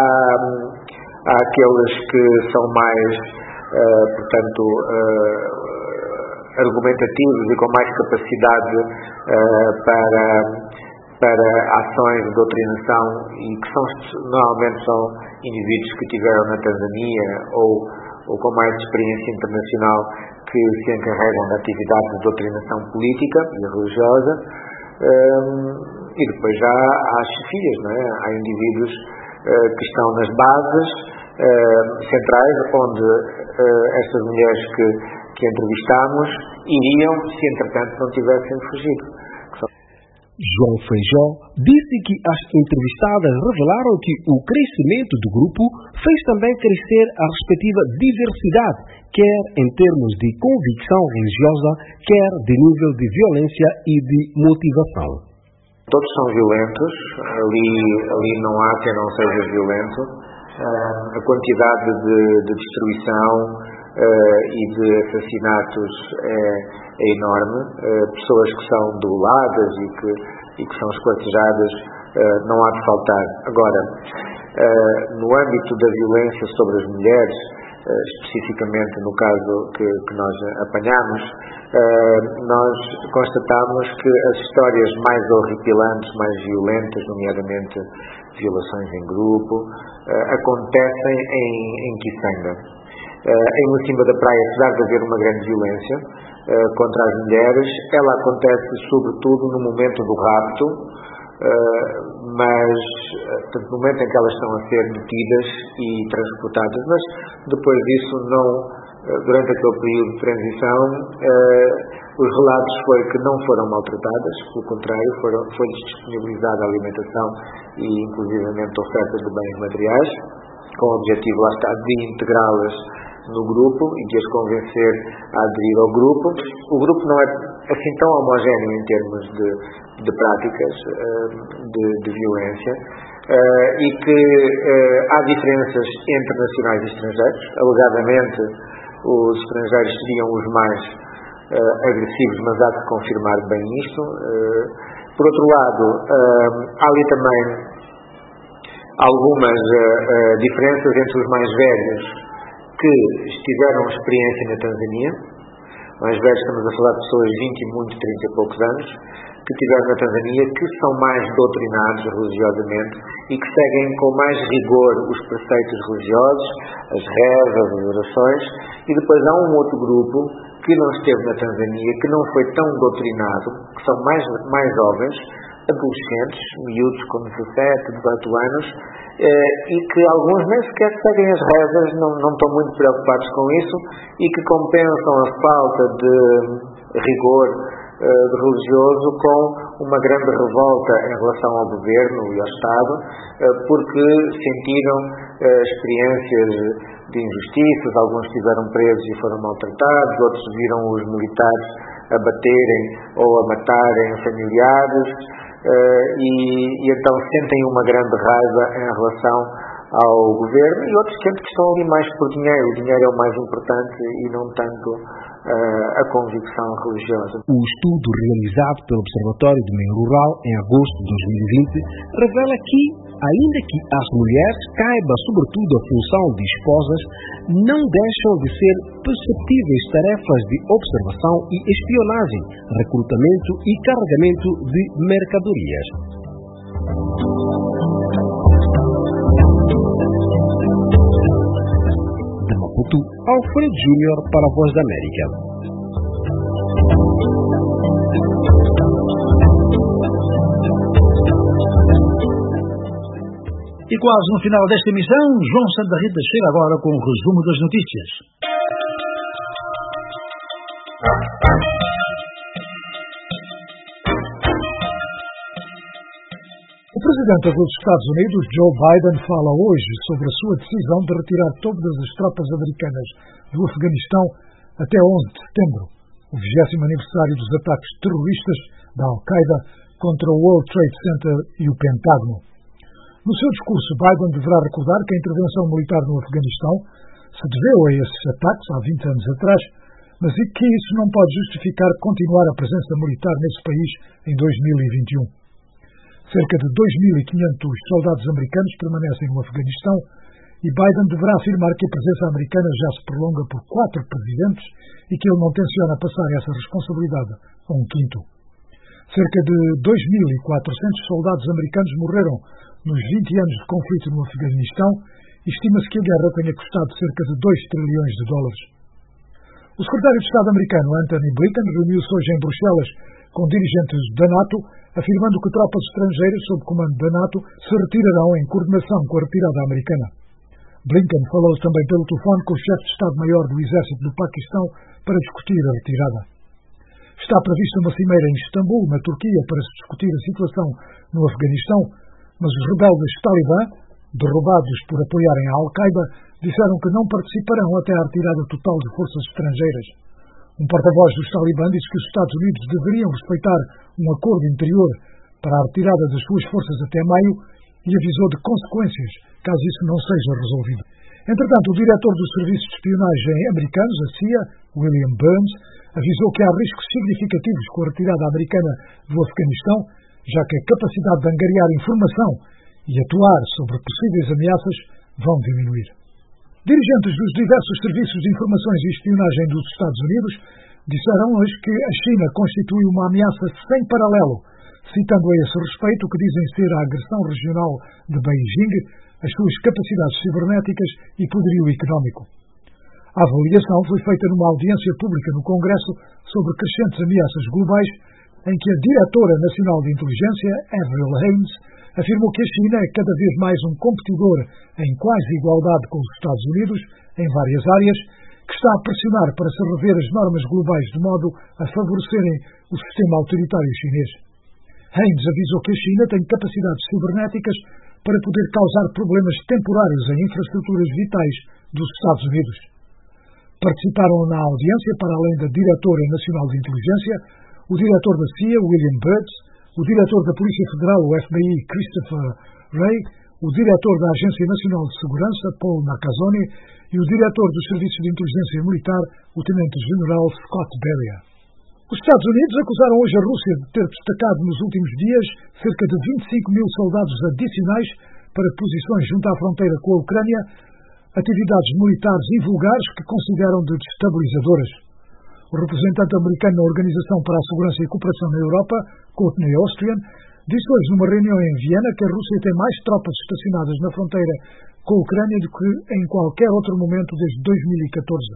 há aqueles que são mais, uh, portanto, uh, argumentativos e com mais capacidade uh, para, para ações de doutrinação, e que são, normalmente são indivíduos que tiveram na Tanzânia ou, ou com mais experiência internacional, que se encarregam de atividades de doutrinação política e religiosa. Um, e depois já há as chefias, não é? Há indivíduos uh, que estão nas bases uh, centrais, onde uh, estas mulheres que que entrevistámos iriam se entretanto não tivessem fugido. João Feijó disse que as entrevistadas revelaram que o crescimento do grupo fez também crescer a respectiva diversidade, quer em termos de convicção religiosa, quer de nível de violência e de motivação. Todos são violentos, ali, ali não há quem não seja violento. A quantidade de, de destruição uh, e de assassinatos é, é enorme. Uh, pessoas que são degoladas e que, e que são esquartejadas uh, não há de faltar. Agora, uh, no âmbito da violência sobre as mulheres, uh, especificamente no caso que, que nós apanhamos, uh, nós constatamos que as histórias mais horripilantes, mais violentas, nomeadamente violações em grupo, uh, acontecem em, em Kisanga. Uh, em Mocimba da Praia, apesar de haver uma grande violência uh, contra as mulheres, ela acontece sobretudo no momento do rapto, uh, mas uh, no momento em que elas estão a ser detidas e transportadas, mas depois disso não, uh, durante aquele período de transição, uh, os relatos foi que não foram maltratadas, pelo contrário, foram, foi-lhes disponibilizada a alimentação e inclusivamente a oferta de bens materiais, com o objetivo, lá está, de integrá-las no grupo e de as convencer a aderir ao grupo. O grupo não é assim tão homogéneo em termos de, de práticas de, de violência e que há diferenças entre nacionais e estrangeiros. Alegadamente, os estrangeiros seriam os mais agressivos, mas há de confirmar bem isto. Por outro lado, há ali também algumas diferenças entre os mais velhos que estiveram experiência na Tanzânia. Mais velhos, estamos a falar de pessoas de vinte e muito, trinta e poucos anos, que estiveram na Tanzânia, que são mais doutrinados religiosamente e que seguem com mais rigor os preceitos religiosos, as rezas, as orações, e depois há um outro grupo que não esteve na Tanzânia, que não foi tão doutrinado, que são mais, mais jovens, adolescentes, miúdos com dezassete, dezoito anos, eh, e que alguns nem sequer seguem as rezas, não, não estão muito preocupados com isso, e que compensam a falta de rigor eh, religioso com uma grande revolta em relação ao governo e ao Estado, eh, porque sentiram eh, experiências de injustiças, alguns estiveram presos e foram maltratados, outros viram os militares a baterem ou a matarem familiares, Uh, e, e então sentem uma grande raiva em relação ao governo, e outros sentem que estão ali mais por dinheiro. O dinheiro é o mais importante e não tanto uh, a convicção religiosa. O estudo realizado pelo Observatório do Meio Rural em agosto de dois mil e vinte revela que, ainda que as mulheres caiba sobretudo a função de esposas, não deixam de ser perceptíveis tarefas de observação e espionagem, recrutamento e carregamento de mercadorias. De Maputo, Alfredo Júnior para a Voz da América. E quase no final desta emissão, João Santa Rita chega agora com o resumo das notícias. O presidente dos Estados Unidos, Joe Biden, fala hoje sobre a sua decisão de retirar todas as tropas americanas do Afeganistão até onze de setembro, o vigésimo aniversário dos ataques terroristas da Al-Qaeda contra o World Trade Center e o Pentágono. No seu discurso, Biden deverá recordar que a intervenção militar no Afeganistão se deveu a esses ataques há vinte anos atrás, mas e que isso não pode justificar continuar a presença militar nesse país em dois mil e vinte e um. Cerca de dois mil e quinhentos soldados americanos permanecem no Afeganistão e Biden deverá afirmar que a presença americana já se prolonga por quatro presidentes e que ele não tenciona passar essa responsabilidade a um quinto. Cerca de dois mil e quatrocentos soldados americanos morreram nos vinte anos de conflito no Afeganistão e estima-se que a guerra tenha custado cerca de dois trilhões de dólares. O secretário de Estado americano Antony Blinken reuniu-se hoje em Bruxelas com dirigentes da NATO, afirmando que tropas estrangeiras sob comando da NATO se retirarão em coordenação com a retirada americana. Blinken falou também pelo telefone com o chefe de Estado-Maior do Exército do Paquistão para discutir a retirada. Está prevista uma cimeira em Istambul, na Turquia, para se discutir a situação no Afeganistão, mas os rebeldes Talibã, derrubados por apoiarem a Al-Qaeda, disseram que não participarão até à retirada total de forças estrangeiras. Um porta-voz dos Talibã disse que os Estados Unidos deveriam respeitar um acordo interior para a retirada das suas forças até maio e avisou de consequências caso isso não seja resolvido. Entretanto, o diretor do Serviço de Espionagem americanos, a C I A, William Burns, avisou que há riscos significativos com a retirada americana do Afeganistão, já que a capacidade de angariar informação e atuar sobre possíveis ameaças vão diminuir. Dirigentes dos diversos serviços de informações e espionagem dos Estados Unidos disseram hoje que a China constitui uma ameaça sem paralelo, citando a esse respeito o que dizem ser a agressão regional de Beijing, as suas capacidades cibernéticas e poderio económico. A avaliação foi feita numa audiência pública no Congresso sobre crescentes ameaças globais, em que a diretora nacional de inteligência, Avril Haines, afirmou que a China é cada vez mais um competidor em quase igualdade com os Estados Unidos, em várias áreas, que está a pressionar para se rever as normas globais de modo a favorecerem o sistema autoritário chinês. Haines avisou que a China tem capacidades cibernéticas para poder causar problemas temporários em infraestruturas vitais dos Estados Unidos. Participaram na audiência, para além da diretora nacional de inteligência, o diretor da C I A, William Burns, o diretor da Polícia Federal, o F B I, Christopher Wray, o diretor da Agência Nacional de Segurança, Paul Nakasone, e o diretor dos Serviços de Inteligência Militar, o tenente-general Scott Beria. Os Estados Unidos acusaram hoje a Rússia de ter destacado nos últimos dias cerca de vinte e cinco mil soldados adicionais para posições junto à fronteira com a Ucrânia, atividades militares invulgares que consideram de destabilizadoras. O representante americano na Organização para a Segurança e Cooperação na Europa, Courtney Austrian, disse hoje numa reunião em Viena que a Rússia tem mais tropas estacionadas na fronteira com a Ucrânia do que em qualquer outro momento desde dois mil e catorze.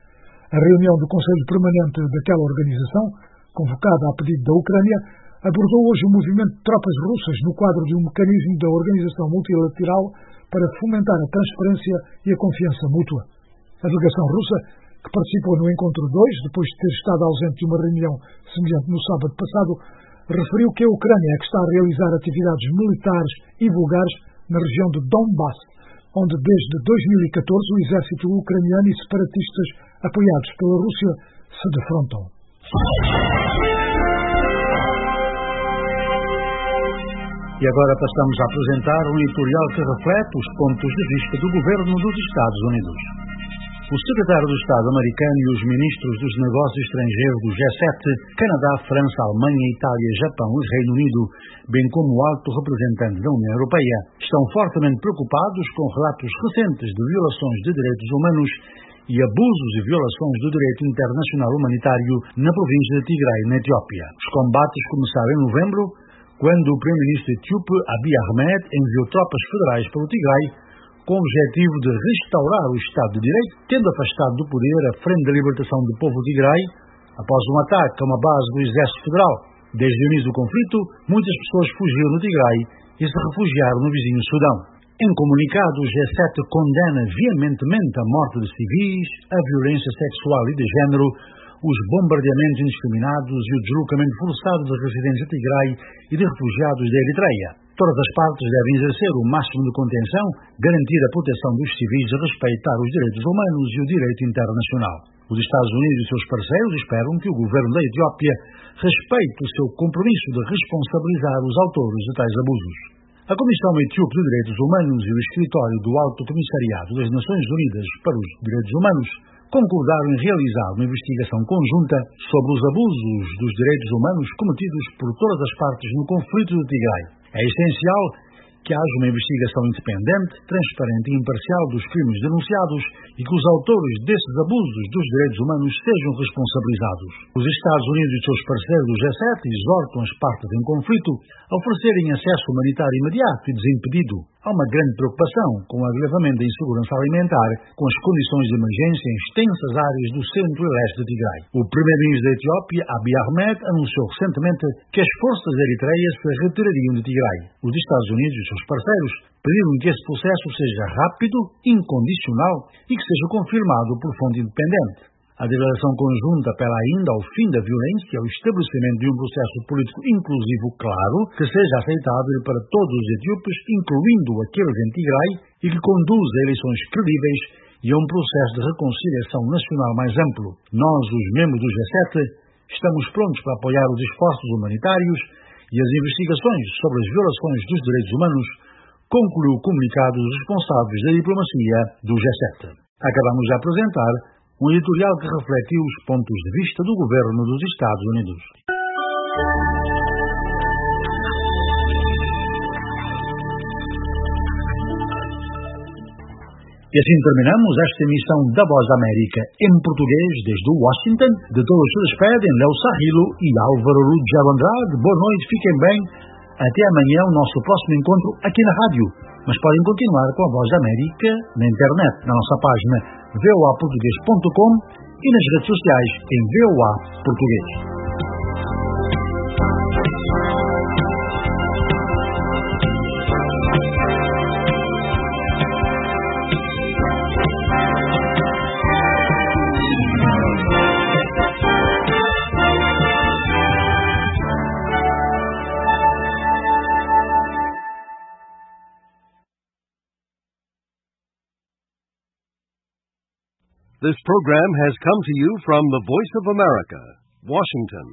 A reunião do Conselho Permanente daquela organização, convocada a pedido da Ucrânia, abordou hoje o movimento de tropas russas no quadro de um mecanismo da Organização Multilateral para fomentar a transparência e a confiança mútua. A delegação russa, que participou no encontro dois, depois de ter estado ausente de uma reunião semelhante no sábado passado, referiu que a Ucrânia é que está a realizar atividades militares e vulgares na região de Donbass, onde desde dois mil e catorze o exército ucraniano e separatistas apoiados pela Rússia se defrontam. E agora passamos a apresentar um editorial que reflete os pontos de vista do governo dos Estados Unidos. O secretário de Estado americano e os ministros dos negócios estrangeiros do G sete, Canadá, França, Alemanha, Itália, Japão e Reino Unido, bem como o alto representante da União Europeia, estão fortemente preocupados com relatos recentes de violações de direitos humanos e abusos e violações do direito internacional humanitário na província de Tigray, na Etiópia. Os combates começaram em novembro, quando o primeiro-ministro etíope Abiy Ahmed enviou tropas federais para o Tigray com o objetivo de restaurar o Estado de Direito, tendo afastado do poder a Frente de Libertação do Povo de Tigray após um ataque a uma base do Exército Federal. Desde o início do conflito, muitas pessoas fugiram do Tigray e se refugiaram no vizinho Sudão. Em comunicado, o G sete condena veementemente a morte de civis, a violência sexual e de género, os bombardeamentos indiscriminados e o deslocamento forçado de residentes de Tigray e de refugiados da Eritreia. Todas as partes devem exercer o máximo de contenção, garantir a proteção dos civis e respeitar os direitos humanos e o direito internacional. Os Estados Unidos e seus parceiros esperam que o governo da Etiópia respeite o seu compromisso de responsabilizar os autores de tais abusos. A Comissão Etíope de Direitos Humanos e o Escritório do Alto Comissariado das Nações Unidas para os Direitos Humanos concordaram em realizar uma investigação conjunta sobre os abusos dos direitos humanos cometidos por todas as partes no conflito de Tigray. É essencial que haja uma investigação independente, transparente e imparcial dos crimes denunciados e que os autores desses abusos dos direitos humanos sejam responsabilizados. Os Estados Unidos e seus parceiros do G sete exortam as partes em conflito a oferecerem acesso humanitário imediato e desimpedido. Há uma grande preocupação com o agravamento da insegurança alimentar, com as condições de emergência em extensas áreas do centro e leste de Tigray. O primeiro-ministro da Etiópia, Abiy Ahmed, anunciou recentemente que as forças eritreias se retirariam de Tigray. Os Estados Unidos e seus parceiros pediram que esse processo seja rápido, incondicional e que seja confirmado por fonte independente. A declaração conjunta apela ainda ao fim da violência e ao estabelecimento de um processo político inclusivo claro, que seja aceitável para todos os etíopes, incluindo aqueles em Tigray, e que conduza a eleições credíveis e a um processo de reconciliação nacional mais amplo. Nós, os membros do G sete, estamos prontos para apoiar os esforços humanitários e as investigações sobre as violações dos direitos humanos, concluiu o comunicado dos responsáveis da diplomacia do G sete. Acabamos de apresentar um editorial que refletiu os pontos de vista do governo dos Estados Unidos. E assim terminamos esta emissão da Voz da América em português desde Washington. De todos se despedem Léo Sarrilo e Álvaro Ruggiero Andrade. Boa noite, fiquem bem. Até amanhã o nosso próximo encontro aqui na rádio. Mas podem continuar com a Voz da América na internet, na nossa página v o a português ponto com e nas redes sociais em V O A Português. This program has come to you from the Voice of America, Washington.